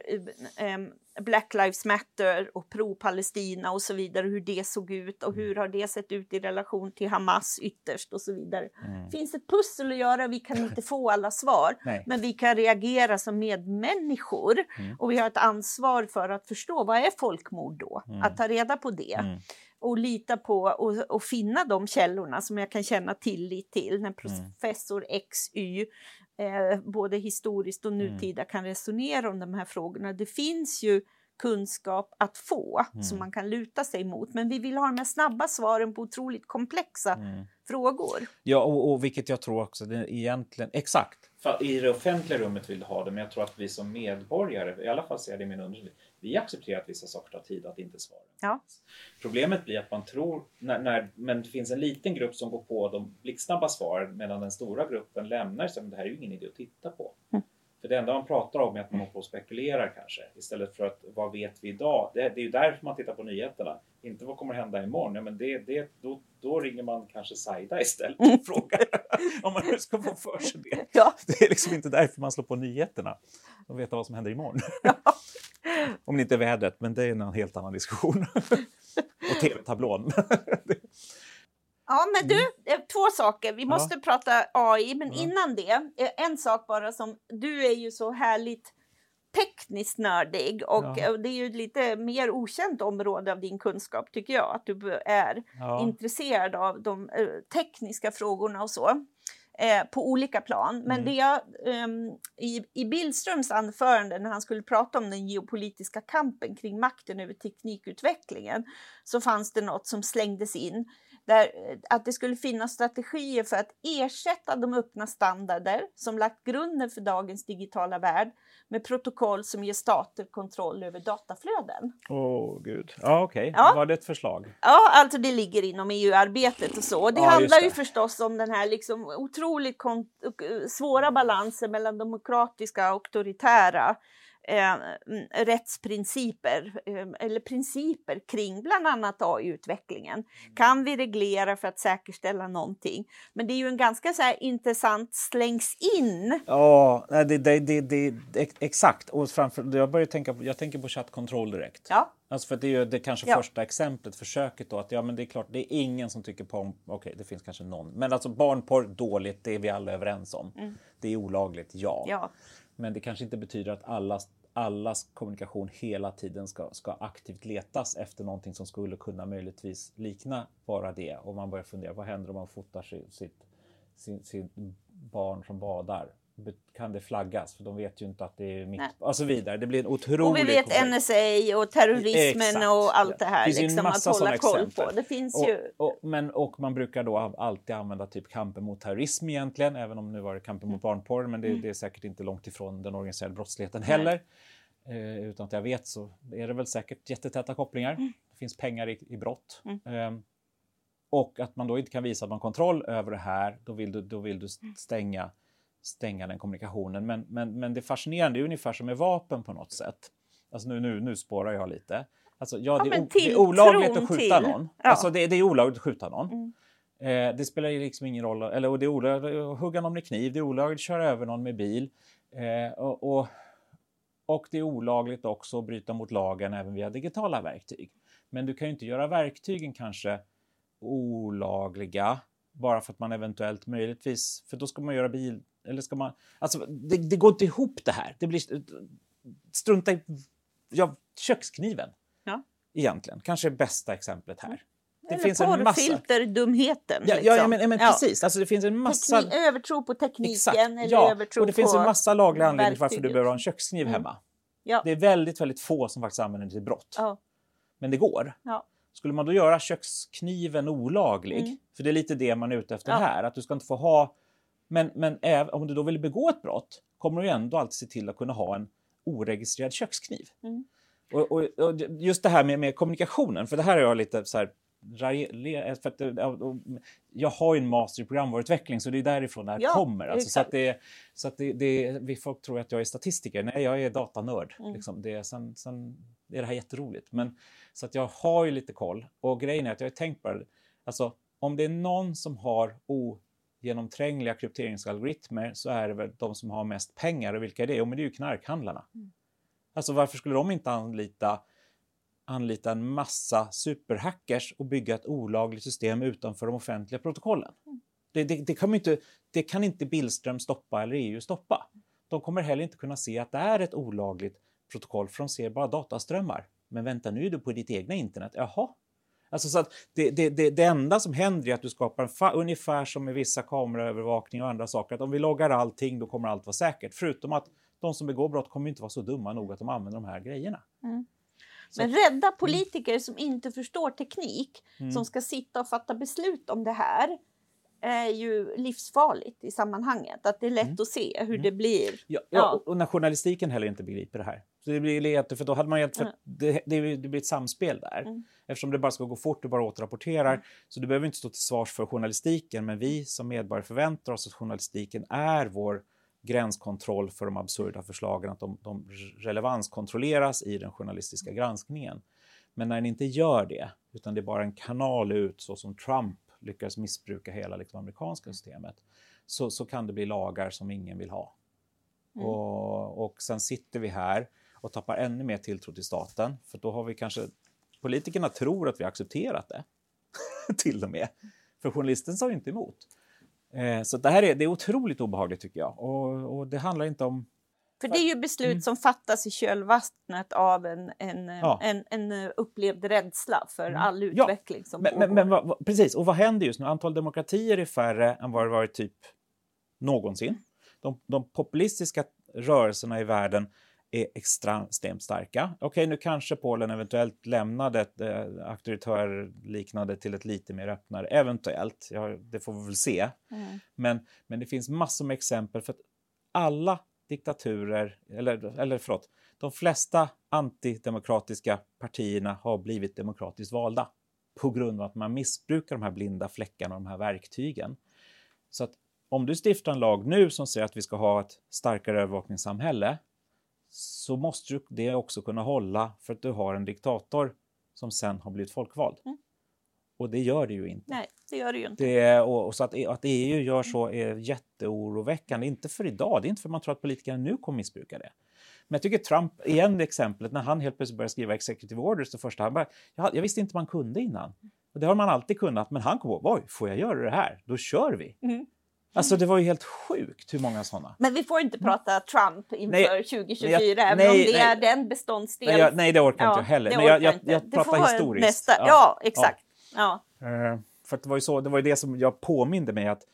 Black Lives Matter och pro-Palestina och så vidare. Hur det såg ut och hur har det sett ut i relation till Hamas ytterst och så vidare. Mm. Det finns ett pussel att göra, vi kan inte få alla svar. Nej. Men vi kan reagera som medmänniskor. Mm. Och vi har ett ansvar för att förstå, vad är folkmord då? Mm. Att ta reda på det. Mm. Och lita på och, och finna de källorna som jag kan känna tillit till. När professor X Y Eh, både historiskt och nutida mm. kan resonera om de här frågorna. Det finns ju kunskap att få mm. som man kan luta sig mot. Men vi vill ha de här snabba svaren på otroligt komplexa mm. frågor. Ja, och, och vilket jag tror också det är egentligen exakt. För i det offentliga rummet vill ha det, men jag tror att vi som medborgare, i alla fall ser jag det i min undersökning, vi accepterar att vissa saker tar tid att inte svara. Ja. Problemet blir att man tror, när, när, men det finns en liten grupp som går på de blixtsnabba svaren, medan den stora gruppen lämnar sig, men det här är ju ingen idé att titta på. Mm. För det enda man pratar om är att man håller på och spekulerar kanske. Istället för att, vad vet vi idag? Det, det är ju därför man tittar på nyheterna. Inte vad kommer hända imorgon. Ja, men det, det, då, då ringer man kanske Saida istället och frågar om man nu ska få för sig det. Ja. Det är liksom inte därför man slår på nyheterna. Och veta vad som händer imorgon. Ja. Om det inte är vädret, men det är en helt annan diskussion. Och tv-tablån. Ja, men du, två saker. Vi måste ja. prata A I, men ja. innan det, en sak bara som, du är ju så härligt tekniskt nördig och ja. det är ju ett lite mer okänt område av din kunskap tycker jag, att du är ja. intresserad av de tekniska frågorna och så. Eh, på olika plan. Men mm. det jag, um, i, i Billströms anförande när han skulle prata om den geopolitiska kampen kring makten över teknikutvecklingen, så fanns det något som slängdes in där, att det skulle finnas strategier för att ersätta de öppna standarder som lagt grunden för dagens digitala värld med protokoll som ger stater kontroll över dataflöden. Åh oh, gud. Ja okej, okay. ja. Var det ett förslag? Ja, alltså det ligger inom E U-arbetet och så. Och det ja, handlar det. ju förstås om den här liksom otroligt kont- svåra balansen mellan demokratiska och auktoritära eh, rättsprinciper eh, eller principer kring bland annat A I-utvecklingen. Kan vi reglera för att säkerställa någonting? Men det är ju en ganska så här intressant slängs in. Ja, det, det, det, det, det exakt. Och framför, jag börjar tänka på, jag tänker på chatt control direkt. Ja. Alltså för det är ju det kanske Ja. första exemplet, försöket då att ja men det är klart det är ingen som tycker på, okej okay, det finns kanske någon, men alltså barnporr dåligt, det är vi alla överens om. Mm. Det är olagligt, ja. ja. Men det kanske inte betyder att allas, allas kommunikation hela tiden ska, ska aktivt letas efter någonting som skulle kunna möjligtvis likna bara det. Och man börjar fundera, vad händer om man fotar sitt, sitt, sitt, sitt barn som badar? Kan det flaggas? För de vet ju inte att det är mitt... Och så vidare. Det blir en otrolig... Och vi vet komplex. N S A och terrorismen Exakt. Och allt det här. Det finns liksom, ju en massa att hålla koll exempel. På. Det finns och, ju... och, men, och man brukar då alltid använda typ kampen mot terrorism egentligen. Även om nu var det kampen mot barnporr. Men det, mm. det är säkert inte långt ifrån den organiserade brottsligheten heller. Eh, utan att jag vet så är det väl säkert jättetäta kopplingar. Mm. Det finns pengar i, i brott. Mm. Eh, och att man då inte kan visa någon kontroll över det här. Då vill du, då vill du stänga... stänga den kommunikationen. Men, men, men det är fascinerande, det är ungefär som med vapen på något sätt. Alltså nu, nu, nu spårar jag lite. Alltså, ja, ja, det, är, till, det är olagligt att skjuta till. någon. Ja. Alltså det, det är olagligt att skjuta någon. Mm. Eh, det spelar ju liksom ingen roll. Eller, och det är olagligt att hugga någon med kniv. Det är olagligt att köra över någon med bil. Eh, och, och, och det är olagligt också att bryta mot lagen även via digitala verktyg. Men du kan ju inte göra verktygen kanske olagliga bara för att man eventuellt möjligtvis, för då ska man göra bil. Eller ska man... Alltså, det, det går inte ihop det här. Det blir... Strunta i... Ja, kökskniven. Ja. Egentligen. Kanske bästa exemplet här. Det eller finns en massa... porrfilterdumheten. Ja, liksom. ja men, men precis. Ja. Alltså, det finns en massa... Teknik, övertro på tekniken. Exakt. Eller ja. övertro och det finns på en massa lagliga anledningar varför du behöver ha en verktyget. kökskniv Mm. hemma. Ja. Det är väldigt, väldigt få som faktiskt använder det till brott. Ja. Men det går. Ja. Skulle man då göra kökskniven olaglig, mm. för det är lite det man är ute efter ja. Här, att du ska inte få ha... Men, men även om du då vill begå ett brott kommer du ändå alltid se till att kunna ha en oregistrerad kökskniv. Mm. Och, och, och just det här med, med kommunikationen, för det här är jag lite så här... För att, jag har ju en master i programvaruutveckling så det är därifrån det här ja, kommer. Alltså, så att det, så att det, det, vi folk tror att jag är statistiker. Nej, jag är datanörd. Mm. Liksom. Det är, sen, sen är det här jätteroligt. Men, så att jag har ju lite koll. Och grejen är att jag har tänkt på det. Alltså, om det är någon som har ogenomträngliga krypteringsalgoritmer så är det väl de som har mest pengar. Och vilka är det? Jo, men det är ju knarkhandlarna. Mm. Alltså varför skulle de inte anlita anlita en massa superhackers och bygga ett olagligt system utanför de offentliga protokollen. Mm. Det, det, det, kan man inte, det kan inte Billström stoppa eller E U stoppa. De kommer heller inte kunna se att det är ett olagligt protokoll för de ser bara dataströmmar. Men vänta, nu är du på ditt egna internet. Jaha. Alltså så att det, det, det, det enda som händer är att du skapar en fa- ungefär som med vissa kameraövervakning och andra saker. Att om vi loggar allting då kommer allt vara säkert. Förutom att de som begår brott kommer inte vara så dumma nog att de använder de här grejerna. Mm. Men rädda politiker mm. som inte förstår teknik, mm. som ska sitta och fatta beslut om det här, är ju livsfarligt i sammanhanget. Att det är lätt mm. att se hur mm. det blir. Ja, ja. Och när journalistiken heller inte begriper det här. Så det blir lätt, för då hade man ju, för mm. det, det, det blir ett samspel där. Mm. Eftersom det bara ska gå fort och bara återrapporterar. Mm. Så du behöver inte stå till svars för journalistiken. Men vi som medborgare förväntar oss att journalistiken är vår gränskontroll för de absurda förslagen, att de, de relevanskontrolleras i den journalistiska granskningen. Men när den inte gör det, utan det är bara en kanal ut så som Trump lyckas missbruka hela liksom, amerikanska systemet, så, så kan det bli lagar som ingen vill ha. Mm. Och, och sen sitter vi här och tappar ännu mer tilltro till staten, för då har vi kanske, politikerna tror att vi har accepterat det, till och med. För journalisten sa ju inte emot. Så det här är, det är otroligt obehagligt tycker jag. Och, och det handlar inte om... För det är ju beslut mm. som fattas i kölvattnet av en, en, ja. en, en upplevd rädsla för mm. all utveckling ja. som men, pågår. Men, men vad, precis, och vad händer just nu? Antal demokratier är färre än vad det varit typ någonsin. De, de populistiska rörelserna i världen är extremt starka. Okej, nu kanske Polen eventuellt lämnade ett äh, auktoritärliknande till ett lite mer öppnare. Eventuellt, ja, det får vi väl se. Mm. Men, men det finns massor med exempel för att alla diktaturer, eller, eller förlåt, de flesta antidemokratiska partierna har blivit demokratiskt valda på grund av att man missbrukar de här blinda fläckarna och de här verktygen. Så att om du stiftar en lag nu som säger att vi ska ha ett starkare övervakningssamhälle, så måste du det också kunna hålla för att du har en diktator som sen har blivit folkvald. Mm. Och det gör det ju inte. Nej, det gör det ju inte. Det, och, och så att, att E U gör så är jätteoroväckande. Inte för idag, det är inte för att man tror att politikerna nu kommer missbruka det. Men jag tycker Trump, igen det exemplet, när han helt plötsligt började skriva executive orders det första, han bara, jag, jag visste inte man kunde innan. Och det har man alltid kunnat, men han kom på, oj, får jag göra det här? Då kör vi. Mm. Alltså det var ju helt sjukt hur många sådana. Men vi får inte prata Trump inför nej, tjugo tjugofyra, nej, även nej, om det nej. är den beståndsdelen. Nej, jag, nej, det orkar ja, inte jag heller. Det men jag, jag, inte. jag pratar historiskt. Nästa. Ja, ja, exakt. Ja. Ja. Uh, för det var ju så, det var ju det som jag påminde mig att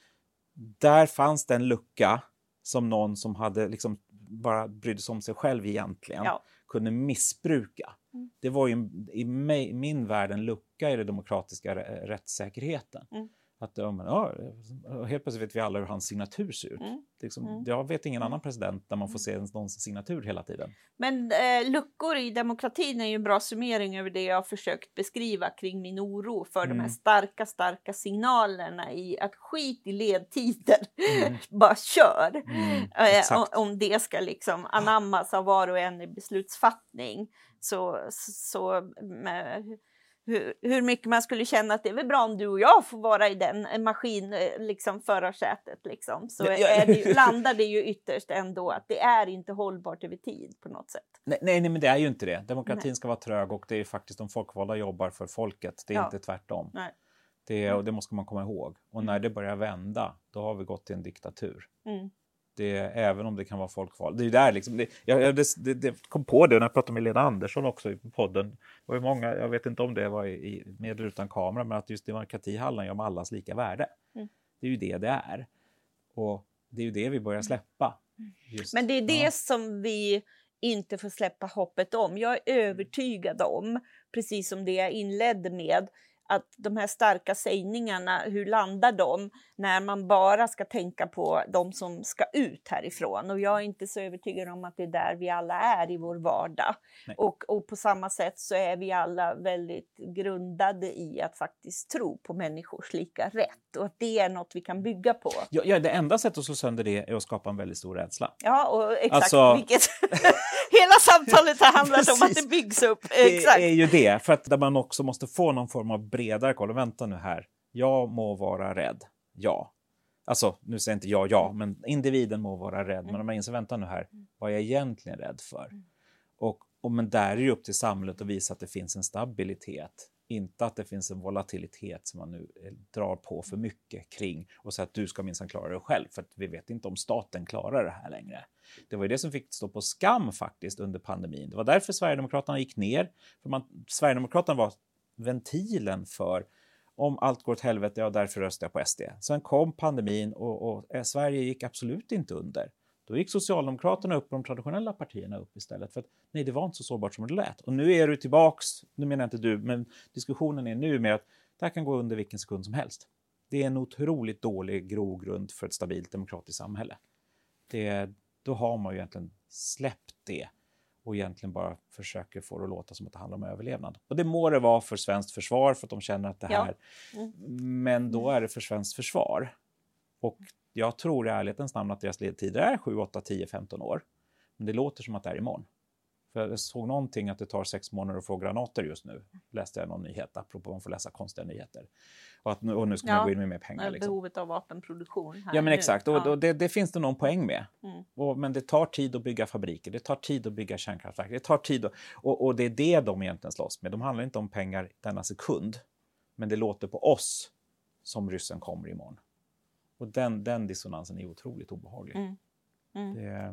där fanns det en lucka som någon som hade liksom bara brydde sig om sig själv egentligen ja. kunde missbruka. Mm. Det var ju i min värld en lucka i den demokratiska rättssäkerheten. Mm. Att ja, helt plötsligt vet vi alla hur hans signatur ser ut. Mm. Det liksom, mm. Jag vet ingen annan president där man får se någons signatur hela tiden. Men eh, luckor i demokratin är ju en bra summering över det jag har försökt beskriva kring min oro för mm. de här starka, starka signalerna i att skit i ledtider. Mm. Bara kör. Mm. Eh, om det ska liksom anammas av var och en i beslutsfattning. Så... så med, Hur, hur mycket man skulle känna att det är väl bra om du och jag får vara i den maskin, liksom förarsätet liksom. Så är det ju, landar det ju ytterst ändå att det är inte hållbart över tid på något sätt. Nej, nej, nej men det är ju inte det. Demokratin nej. ska vara trög och det är faktiskt de folkvalda jobbar för folket. Det är ja. inte tvärtom. Nej. Det, och det måste man komma ihåg. Och när det börjar vända, då har vi gått till en diktatur. Mm. Det, även om det kan vara folkval. Det är ju där liksom, det, jag det, det kom på det när jag pratade med Lena Andersson också i podden. Det var ju många, jag vet inte om det var i, i, med eller utan kamera, men att just demokrati handlar ju om allas lika värde. Mm. Det är ju det det är. Och det är ju det vi börjar släppa. Just, men det är det ja. som vi inte får släppa hoppet om. Jag är övertygad om, precis som det jag inledde med, att de här starka sägningarna, hur landar de när man bara ska tänka på de som ska ut härifrån? Och jag är inte så övertygad om att det är där vi alla är i vår vardag. Och, och på samma sätt så är vi alla väldigt grundade i att faktiskt tro på människors lika rätt. Och att det är något vi kan bygga på. Ja, ja det enda sättet att slå sönder det är att skapa en väldigt stor rädsla. Ja, och exakt. Alltså... Vilket... Hela samtalet har handlat om att det byggs upp. Exakt. Det är ju det, för att där man också måste få någon form av bredare koll. Vänta nu här, jag må vara rädd, ja. Alltså, nu säger inte jag ja, men individen må vara rädd. Men om man inser, vänta nu här, vad är jag egentligen rädd för? Och, och men där är det upp till samhället att visa att det finns en stabilitet. Inte att det finns en volatilitet som man nu drar på för mycket kring. Och så att du ska minsann klara det själv. För att vi vet inte om staten klarar det här längre. Det var ju det som fick stå på skam faktiskt under pandemin. Det var därför Sverigedemokraterna gick ner. För man, Sverigedemokraterna var ventilen för om allt går åt helvete, ja därför röstar jag på S D. Sen kom pandemin och, och Sverige gick absolut inte under. Då gick Socialdemokraterna upp och de traditionella partierna upp istället. För att nej, det var inte så sårbart som det lät. Och nu är du tillbaks, nu menar inte du, men diskussionen är nu med att det här kan gå under vilken sekund som helst. Det är en otroligt dålig grogrund för ett stabilt demokratiskt samhälle. Det, då har man ju egentligen släppt det och egentligen bara försöker få det att låta som att det handlar om överlevnad. Och det må det vara för svenskt försvar för att de känner att det här, ja. mm. men då är det för svenskt försvar. Och jag tror i ärlighetens namn att deras ledtider är sju, åtta, tio, femton år. Men det låter som att det är imorgon. För jag såg någonting att det tar sex månader att få granater just nu. Läste jag någon nyhet, apropå att man får läsa konstiga nyheter. Och, att nu, och nu ska ja, man gå in med mer pengar. Liksom. Behovet av vapenproduktion. Här ja men exakt, och, ja. och det, det finns det någon poäng med. Mm. Och, men det tar tid att bygga fabriker, det tar tid att bygga kärnkraftverk. Det tar tid att, och, och det är det de egentligen slåss med. De handlar inte om pengar denna sekund. Men det låter på oss som ryssen kommer imorgon. Och den, den dissonansen är otroligt obehaglig. Mm. Mm. Det,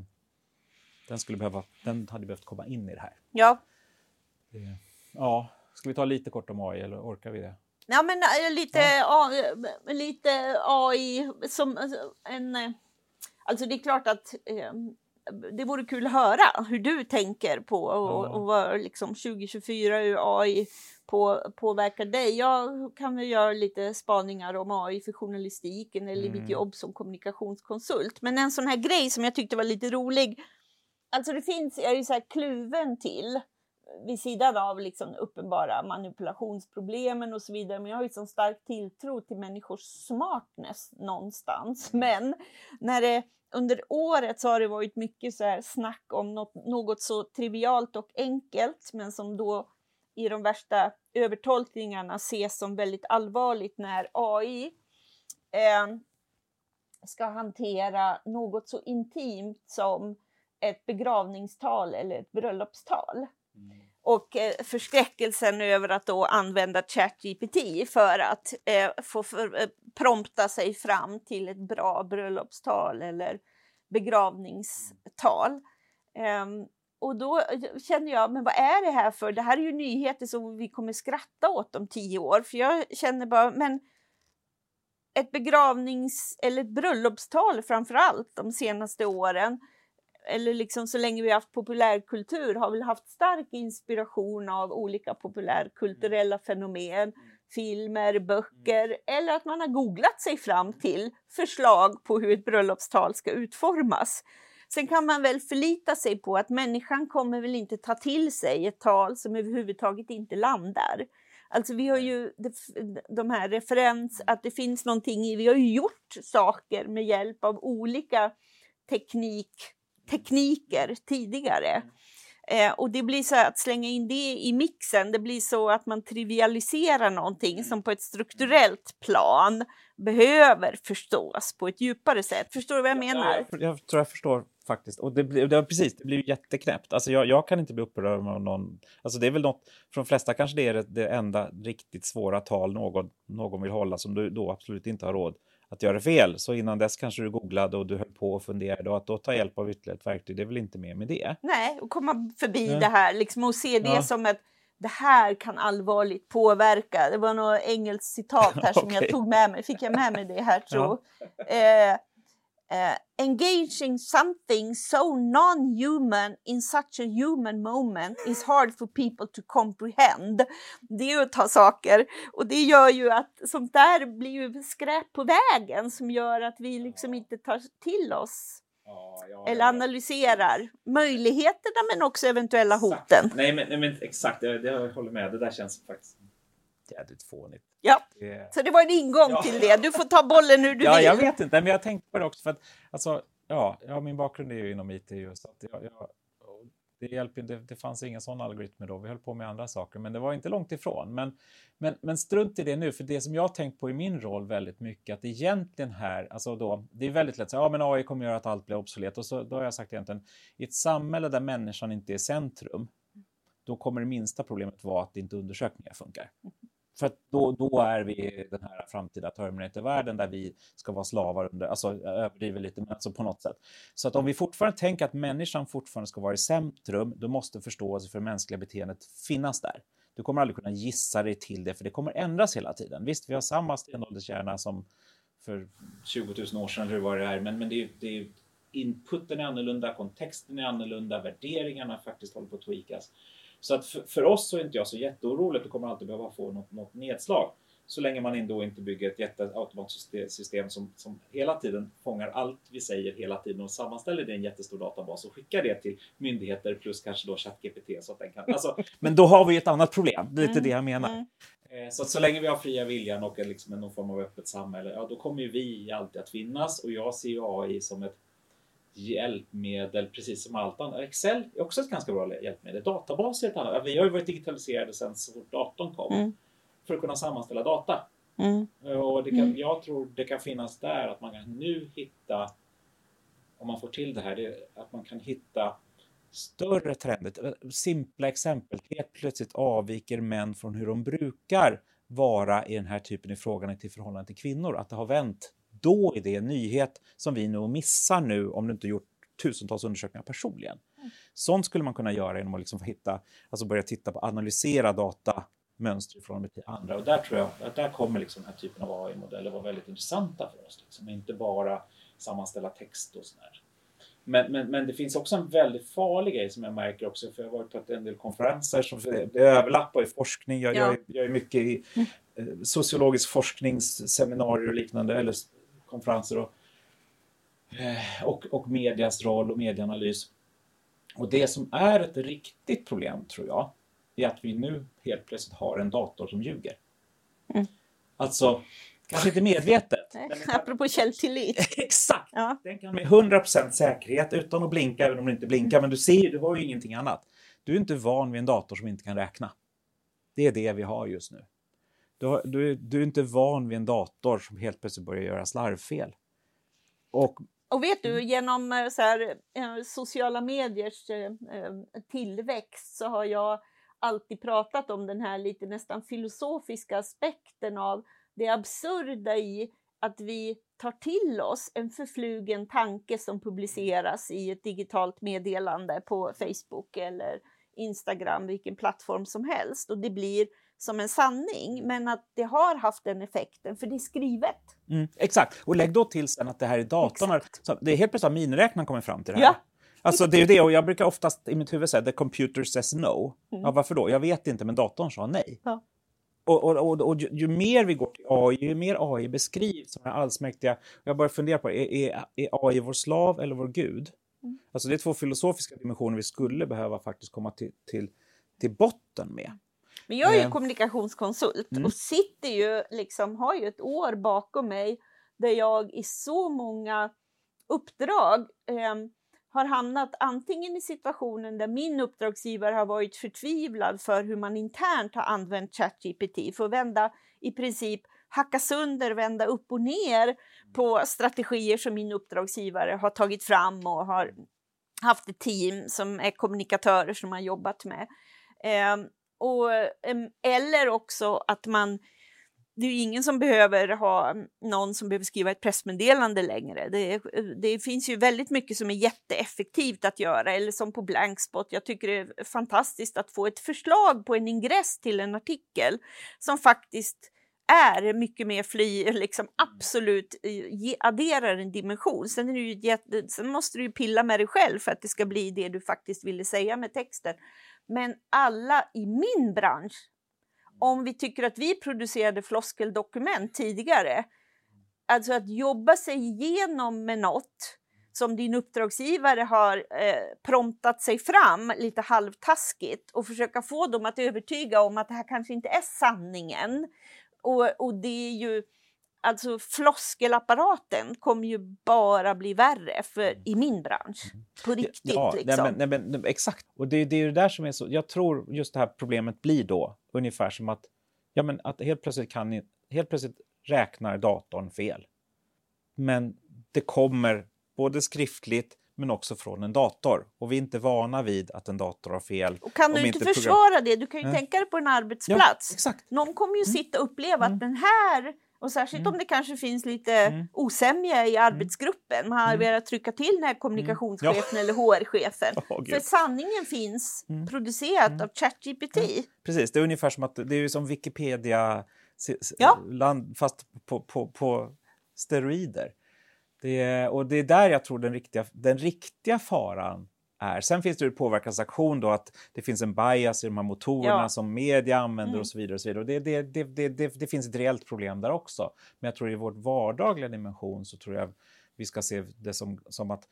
den, skulle behöva, den hade behövt komma in i det här. Ja. Det, ja, ska vi ta lite kort om A I eller orkar vi det? Ja, men lite, ja. A, lite A I som en... Alltså det är klart att eh, det vore kul att höra hur du tänker på och, ja. och vad liksom tjugo tjugofyra hur A I på, påverkar dig. Jag kan väl göra lite spaningar om A I för journalistiken eller mm. mitt jobb som kommunikationskonsult. Men en sån här grej som jag tyckte var lite rolig. Alltså det finns, jag är ju så här kluven till vid sidan av liksom uppenbara manipulationsproblemen och så vidare. Men jag har ju så stark tilltro till människors smartness någonstans. Men när det, under året så har det varit mycket så här snack om något, något så trivialt och enkelt. Men som då i de värsta övertolkningarna ses som väldigt allvarligt när A I eh, ska hantera något så intimt som ett begravningstal eller ett bröllopstal. Mm. Och eh, förskräckelsen över att då använda ChatGPT för att eh, få för, eh, prompta sig fram till ett bra bröllopstal eller begravningstal. Mm. Um, och då känner jag, men vad är det här för? Det här är ju nyheter som vi kommer skratta åt om tio år. För jag känner bara, men ett begravnings- eller ett bröllopstal framförallt de senaste åren, eller liksom så länge vi har haft populärkultur, har väl haft stark inspiration av olika populärkulturella fenomen, filmer, böcker, mm. eller att man har googlat sig fram till förslag på hur ett bröllopstal ska utformas. Sen kan man väl förlita sig på att människan kommer väl inte ta till sig ett tal som överhuvudtaget inte landar. Alltså vi har ju de här referens, att det finns någonting i, vi har ju gjort saker med hjälp av olika teknik, tekniker tidigare. Eh, och det blir så att slänga in det i mixen, det blir så att man trivialiserar någonting som på ett strukturellt plan behöver förstås på ett djupare sätt. Förstår du vad jag menar? Ja, jag, jag tror jag förstår faktiskt. Och det blir, det var precis, det blir jätteknäppt. Alltså jag, jag kan inte bli upprörd med någon. Alltså det är väl något, för de flesta kanske det är det, det enda riktigt svåra tal någon, någon vill hålla som du då absolut inte har råd att göra fel. Så innan dess kanske du googlade och du höll på och funderade, och att då ta hjälp av ytterligare ett verktyg, det är väl inte mer med det. Nej, och komma förbi ja. det här liksom, och se det ja. som ett, det här kan allvarligt påverka. Det var något engelskt citat här som okay. jag tog med mig. Fick jag med mig det här tror ja. eh, Uh, engaging something so non-human in such a human moment is hard for people to comprehend. Det är ju att ta saker, och det gör ju att sånt där blir ju skräp på vägen som gör att vi liksom inte tar till oss ja, ja, eller ja, analyserar ja. möjligheterna men också eventuella exakt. hoten. Nej men, nej, men exakt, det, det jag håller med. Det där känns faktiskt jävligt fånigt. Ja, det... så det var en ingång ja. till det. Du får ta bollen hur du ja, vill. Ja, jag vet inte, men jag tänkte på det också för att alltså, ja, ja min bakgrund är ju inom I T just att jag, jag, det, hjälper, det, det fanns ingen sån algoritm då. Vi höll på med andra saker, men det var inte långt ifrån. Men, men, men strunt i det nu, för det som jag har tänkt på i min roll väldigt mycket, att egentligen här, alltså då, det är väldigt lätt att säga, ja men A I kommer göra att allt blir obsolet. Och så, då har jag sagt egentligen, i ett samhälle där människan inte är centrum, då kommer det minsta problemet vara att inte undersökningar funkar. För att då, då är vi i den här framtida Terminator-världen där vi ska vara slavar under, alltså jag överdriver lite, men alltså på något sätt. Så att om vi fortfarande tänker att människan fortfarande ska vara i centrum, då måste förståelse för det mänskliga beteendet finnas där. Du kommer aldrig kunna gissa dig till det, för det kommer ändras hela tiden. Visst, vi har samma stenålderskärna som för tjugo tusen år sedan eller hur var det är, men, men det är, det är, inputen är annorlunda, kontexten är annorlunda, värderingarna faktiskt håller på att tweakas. Så att för, för oss så är inte jag så jätteorolig att du kommer alltid behöva få något, något nedslag. Så länge man ändå inte bygger ett jätteautomatsystem som, som hela tiden fångar allt vi säger hela tiden och sammanställer det i en jättestor databas och skickar det till myndigheter plus kanske då ChatGPT så att den kan... Alltså, men då har vi ett annat problem, det är lite mm. det jag menar. Mm. Så att så länge vi har fria viljan och liksom någon form av öppet samhälle, ja då kommer ju vi alltid att finnas, och jag ser ju A I som ett hjälpmedel precis som allt annat. Excel är också ett ganska bra hjälpmedel. Databaser är ett annat. Vi har ju varit digitaliserade sedan så fort datorn kom mm. för att kunna sammanställa data. Mm. Och det kan, mm. jag tror det kan finnas där att man kan nu hitta, om man får till det här, det, att man kan hitta större trender. Simpla exempel. Helt plötsligt avviker män från hur de brukar vara i den här typen av frågan till förhållande till kvinnor. Att det har vänt. Då är det en nyhet som vi nog missar nu om du inte gjort tusentals undersökningar personligen. Mm. Sånt skulle man kunna göra genom att liksom hitta, alltså börja titta på, analysera data, mönster från till andra. Och där tror jag att där kommer liksom den här typen av A I-modeller vara väldigt intressanta för oss. Liksom. Inte bara sammanställa text och sådär. Men, men, men det finns också en väldigt farlig grej som jag märker också, för jag har varit på en del konferenser som det överlappar i forskning. Jag, ja. jag, jag är mycket i eh, sociologisk forskningsseminarier och liknande, eller konferenser och, eh, och, och medias roll och medieanalys. Och det som är ett riktigt problem, tror jag, är att vi nu helt plötsligt har en dator som ljuger. Mm. Alltså, kanske inte medvetet. Nej, men apropå källtillit. Exakt! Ja. Den kan med hundra procent säkerhet utan att blinka, även om den inte blinkar. Men du ser, du har ju ingenting annat. Du är inte van vid en dator som inte kan räkna. Det är det vi har just nu. Du, har, du, du är inte van vid en dator som helt plötsligt börjar göra slarvfel. Och, och vet du, genom så här, sociala mediers eh, tillväxt så har jag alltid pratat om den här lite nästan filosofiska aspekten av det absurda i att vi tar till oss en förflugen tanke som publiceras i ett digitalt meddelande på Facebook eller Instagram, vilken plattform som helst. Och det blir som en sanning, men att det har haft den effekten, för det är skrivet. Mm, exakt, och lägg då till sen att det här är datorn. Så det är helt plötsligt att miniräknaren kommer fram till det här. Ja. Alltså det är ju det, och jag brukar oftast i mitt huvud säga the computer says no. Mm. Ja, varför då? Jag vet inte, men datorn sa nej. Ja. Och, och, och, och ju, ju mer vi går till A I, ju mer A I beskrivs som är allsmäktiga. Jag börjar fundera på, är, är, är A I vår slav eller vår gud? Mm. Alltså det är två filosofiska dimensioner vi skulle behöva faktiskt komma till, till, till botten med. Men jag är ju eh. kommunikationskonsult mm. och sitter ju liksom, har ju ett år bakom mig där jag i så många uppdrag eh, har hamnat antingen i situationen där min uppdragsgivare har varit förtvivlad för hur man internt har använt ChatGPT för att vända i princip hacka sönder, vända upp och ner på strategier som min uppdragsgivare har tagit fram och har haft ett team som är kommunikatörer som har jobbat med. Eh, och, eh, eller också att man, det är ju ingen som behöver ha någon som behöver skriva ett pressmeddelande längre. Det, det finns ju väldigt mycket som är jätteeffektivt att göra, eller som på Blankspot. Jag tycker det är fantastiskt att få ett förslag på en ingress till en artikel som faktiskt är mycket mer fly, liksom absolut adderar en dimension. Sen, är det ju jätte, sen måste du ju pilla med dig själv för att det ska bli det du faktiskt ville säga med texten. Men alla i min bransch, om vi tycker att vi producerade floskeldokument tidigare, alltså att jobba sig igenom med något som din uppdragsgivare har eh, promptat sig fram lite halvtaskigt och försöka få dem att övertyga om att det här kanske inte är sanningen. Och, och det är ju, alltså floskelapparaten kommer ju bara bli värre för, i min bransch. På riktigt ja, liksom. Nej, men, nej, men, exakt. Och det, det är ju det där som är så, jag tror just det här problemet blir då ungefär som att, ja, men att helt plötsligt kan helt plötsligt räknar datorn fel. Men det kommer både skriftligt men också från en dator. Och vi är inte vana vid att en dator har fel. Och kan du inte, inte försvara program... det? Du kan ju mm. tänka dig på en arbetsplats. Ja, exakt. Någon kommer ju mm. sitta och uppleva mm. att den här, och särskilt mm. om det kanske finns lite mm. osämja i arbetsgruppen. Man har mm. velat trycka till den här kommunikationschefen mm. ja. eller H R-chefen. Oh, för sanningen finns mm. producerat mm. av ChatGPT. Mm. Precis, det är ungefär som att det är som Wikipedia ja. land, fast på, på, på steroider. Det är, och det är där jag tror den riktiga, den riktiga faran är. Sen finns det ju påverkansaktion då, att det finns en bias i de här motorerna ja. som media använder mm. och så vidare. Och så vidare. Och det, det, det, det, det, det finns ett reellt problem där också. Men jag tror i vårt vardagliga dimension så tror jag vi ska se det som, som att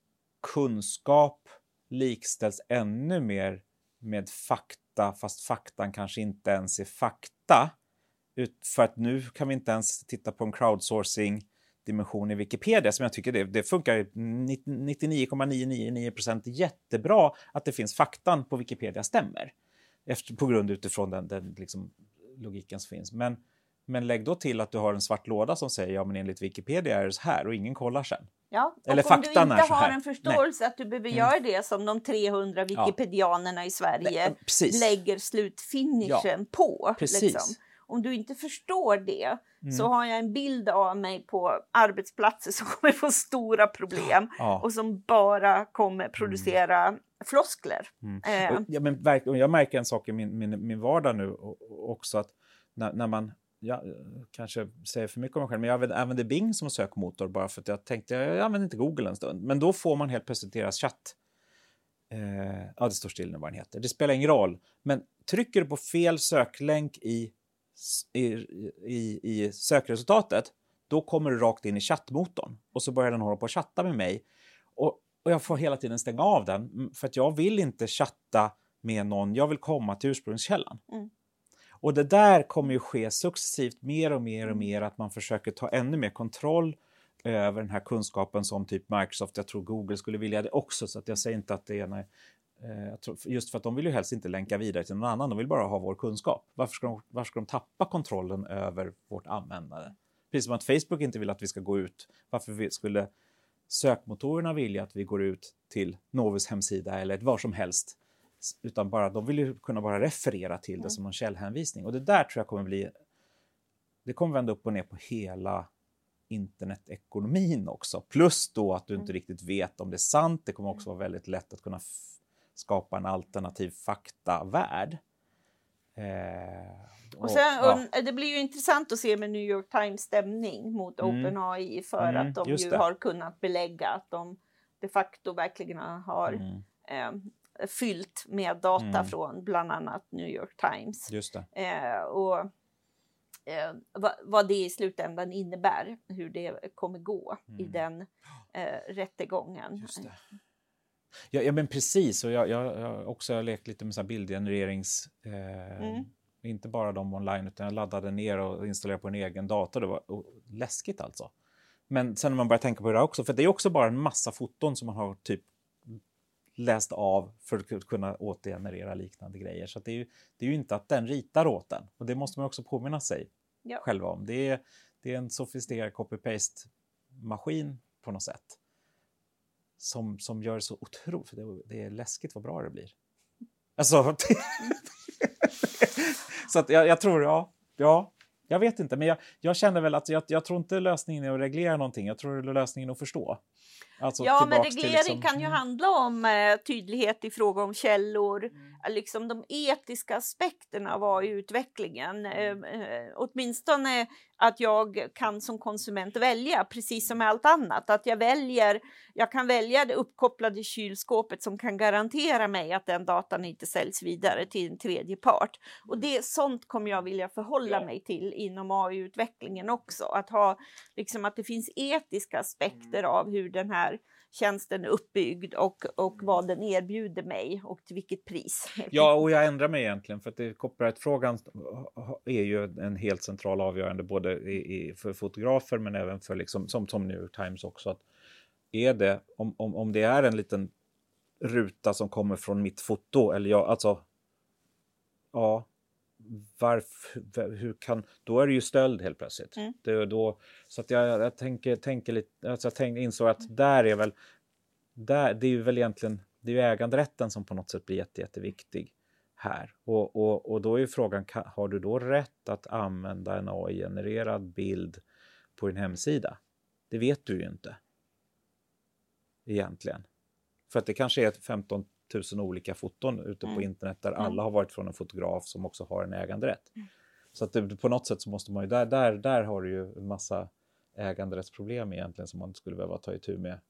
kunskap likställs ännu mer med fakta, fast faktan kanske inte ens är fakta. Ut, för att nu kan vi inte ens titta på en crowdsourcing dimension i Wikipedia som jag tycker det, det funkar nittionio komma niohundranittionio procent jättebra att det finns faktan på Wikipedia stämmer. Efter, på grund utifrån den, den liksom, logiken som finns. Men, men lägg då till att du har en svart låda som säger ja men enligt Wikipedia är det så här och ingen kollar sen. Ja, och eller om faktan du inte är så har här. en förståelse Nej. att du behöver mm. göra det som de trehundra wikipedianerna ja. i Sverige Nej, lägger slutfinishen ja. på. Precis. Liksom. Om du inte förstår det mm. så har jag en bild av mig på arbetsplatser som kommer få stora problem ja. och som bara kommer producera mm. floskler. Mm. Eh. Och, ja, men, jag märker en sak i min, min, min vardag nu också att när, när man, jag kanske säger för mycket om mig själv, men jag använder, använder Bing som sökmotor bara för att jag tänkte, jag använder inte Google en stund. Men då får man helt plötsligt deras chatt. Eh, ja, det står still nu vad den heter. Det spelar ingen roll. Men trycker du på fel söklänk i I, i, i sökresultatet, då kommer du rakt in i chattmotorn och så börjar den hålla på att chatta med mig och, och jag får hela tiden stänga av den för att jag vill inte chatta med någon, jag vill komma till ursprungskällan. Mm. Och det där kommer ju ske successivt mer och mer och mer, att man försöker ta ännu mer kontroll över den här kunskapen som typ Microsoft, jag tror Google skulle vilja det också, så att jag säger inte att det är nej, jag tror, just för att de vill ju helst inte länka vidare till någon annan, de vill bara ha vår kunskap. Varför ska de, varför ska de tappa kontrollen över vårt användande? Precis som att Facebook inte vill att vi ska gå ut, varför vi skulle sökmotorerna vilja att vi går ut till Novus hemsida eller var som helst, utan bara, de vill ju kunna bara referera till det mm. som en källhänvisning. Och det där tror jag kommer bli, det kommer vända upp och ner på hela internetekonomin också. Plus då att du inte mm. riktigt vet om det är sant. Det kommer också vara väldigt lätt att kunna f- skapa en alternativ faktavärld. Eh, och sen, ja. och det blir ju intressant att se med New York Times stämning mot mm. OpenAI för mm, att de ju det. har kunnat belägga att de de facto verkligen har mm. eh, fyllt med data mm. från bland annat New York Times. Just det. Eh, och eh, vad, vad det i slutändan innebär, hur det kommer gå mm. i den eh, rättegången. Just det. Ja, ja men precis, och jag, jag, jag också har lekt lite med så här bildgenererings eh, mm. inte bara de online, utan jag laddade ner och installerade på en egen dator. Det var och, läskigt alltså. Men sen när man börjar tänka på det där också, för det är också bara en massa foton som man har typ läst av för att kunna återgenerera liknande grejer. Så att det är ju det är ju inte att den ritar åt den, och det måste man också påminna sig ja. själva om. Det är, det är en sofistikerad copy-paste-maskin på något sätt. Som, som gör det så otroligt, för det, det är läskigt vad bra det blir. Alltså, så att jag, jag tror, ja, ja, jag vet inte, men jag, jag känner väl att jag, jag tror inte lösningen är att reglera någonting, jag tror lösningen är att förstå. Alltså, ja, men reglering liksom, kan ju mm. handla om eh, tydlighet i fråga om källor, mm. liksom de etiska aspekterna av A I-utvecklingen. Eh, eh, åtminstone att jag kan som konsument välja, precis som med allt annat. Att jag väljer, jag kan välja det uppkopplade kylskåpet som kan garantera mig att den datan inte säljs vidare till en tredje part. Och det, sånt kommer jag vilja förhålla ja. mig till inom A I-utvecklingen också. Att ha, liksom att det finns etiska aspekter mm. av hur den här tjänsten är uppbyggd och, och vad den erbjuder mig och till vilket pris. Ja, och jag ändrar mig egentligen, för att det, copyright-frågan är ju en helt central avgörande både i, i, för fotografer men även för liksom, som, som New York Times också, att är det, om, om, om det är en liten ruta som kommer från mitt foto, eller jag, alltså ja, varför, hur kan, då är det ju stöld helt plötsligt. Mm. Det är då, så att jag, jag tänker, tänker lite, alltså jag tänkte, insåg att där är väl, där, det är ju väl egentligen, det är ju äganderätten som på något sätt blir jätte, jätteviktig här. Och, och, och då är ju frågan, kan, har du då rätt att använda en A I-genererad bild på din hemsida? Det vet du ju inte. Egentligen. För att det kanske är femton tusen olika foton ute mm. på internet där mm. alla har varit från en fotograf som också har en äganderätt. Mm. Så att det, på något sätt så måste man ju, där, där, där har du ju en massa äganderättsproblem egentligen som man skulle behöva ta itu med.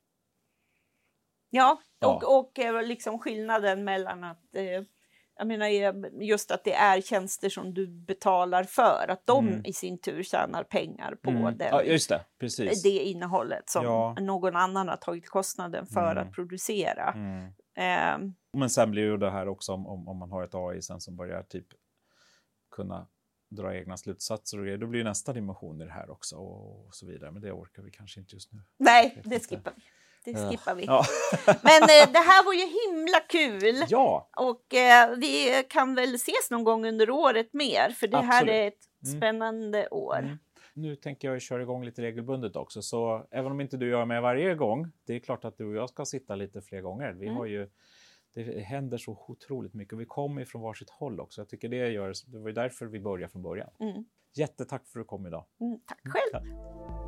Ja, och, ja. och liksom skillnaden mellan att eh, jag menar just att det är tjänster som du betalar för, att de mm. i sin tur tjänar pengar på mm. den, ja, just det. Precis. det innehållet som ja. någon annan har tagit kostnaden för mm. att producera. Mm. Eh, Men sen blir ju det här också om, om, om man har ett A I sen som börjar typ kunna dra egna slutsatser och grejer, då blir ju nästa dimension i det här också och, och så vidare, men det orkar vi kanske inte just nu. Nej, det skippar vi. Det skippar vi. Ja. Men eh, det här var ju himla kul. Ja. Och eh, vi kan väl ses någon gång under året mer. För det Absolut. här är ett spännande mm. år. Mm. Nu tänker jag köra igång lite regelbundet också. Så även om inte du gör med varje gång. Det är klart att du och jag ska sitta lite fler gånger. Vi mm. har ju, det händer så otroligt mycket. Och vi kommer från varsitt håll också. Jag tycker det gör, det var ju därför vi började från början. Mm. Jättetack för att du kom idag. Mm, tack själv. Tack.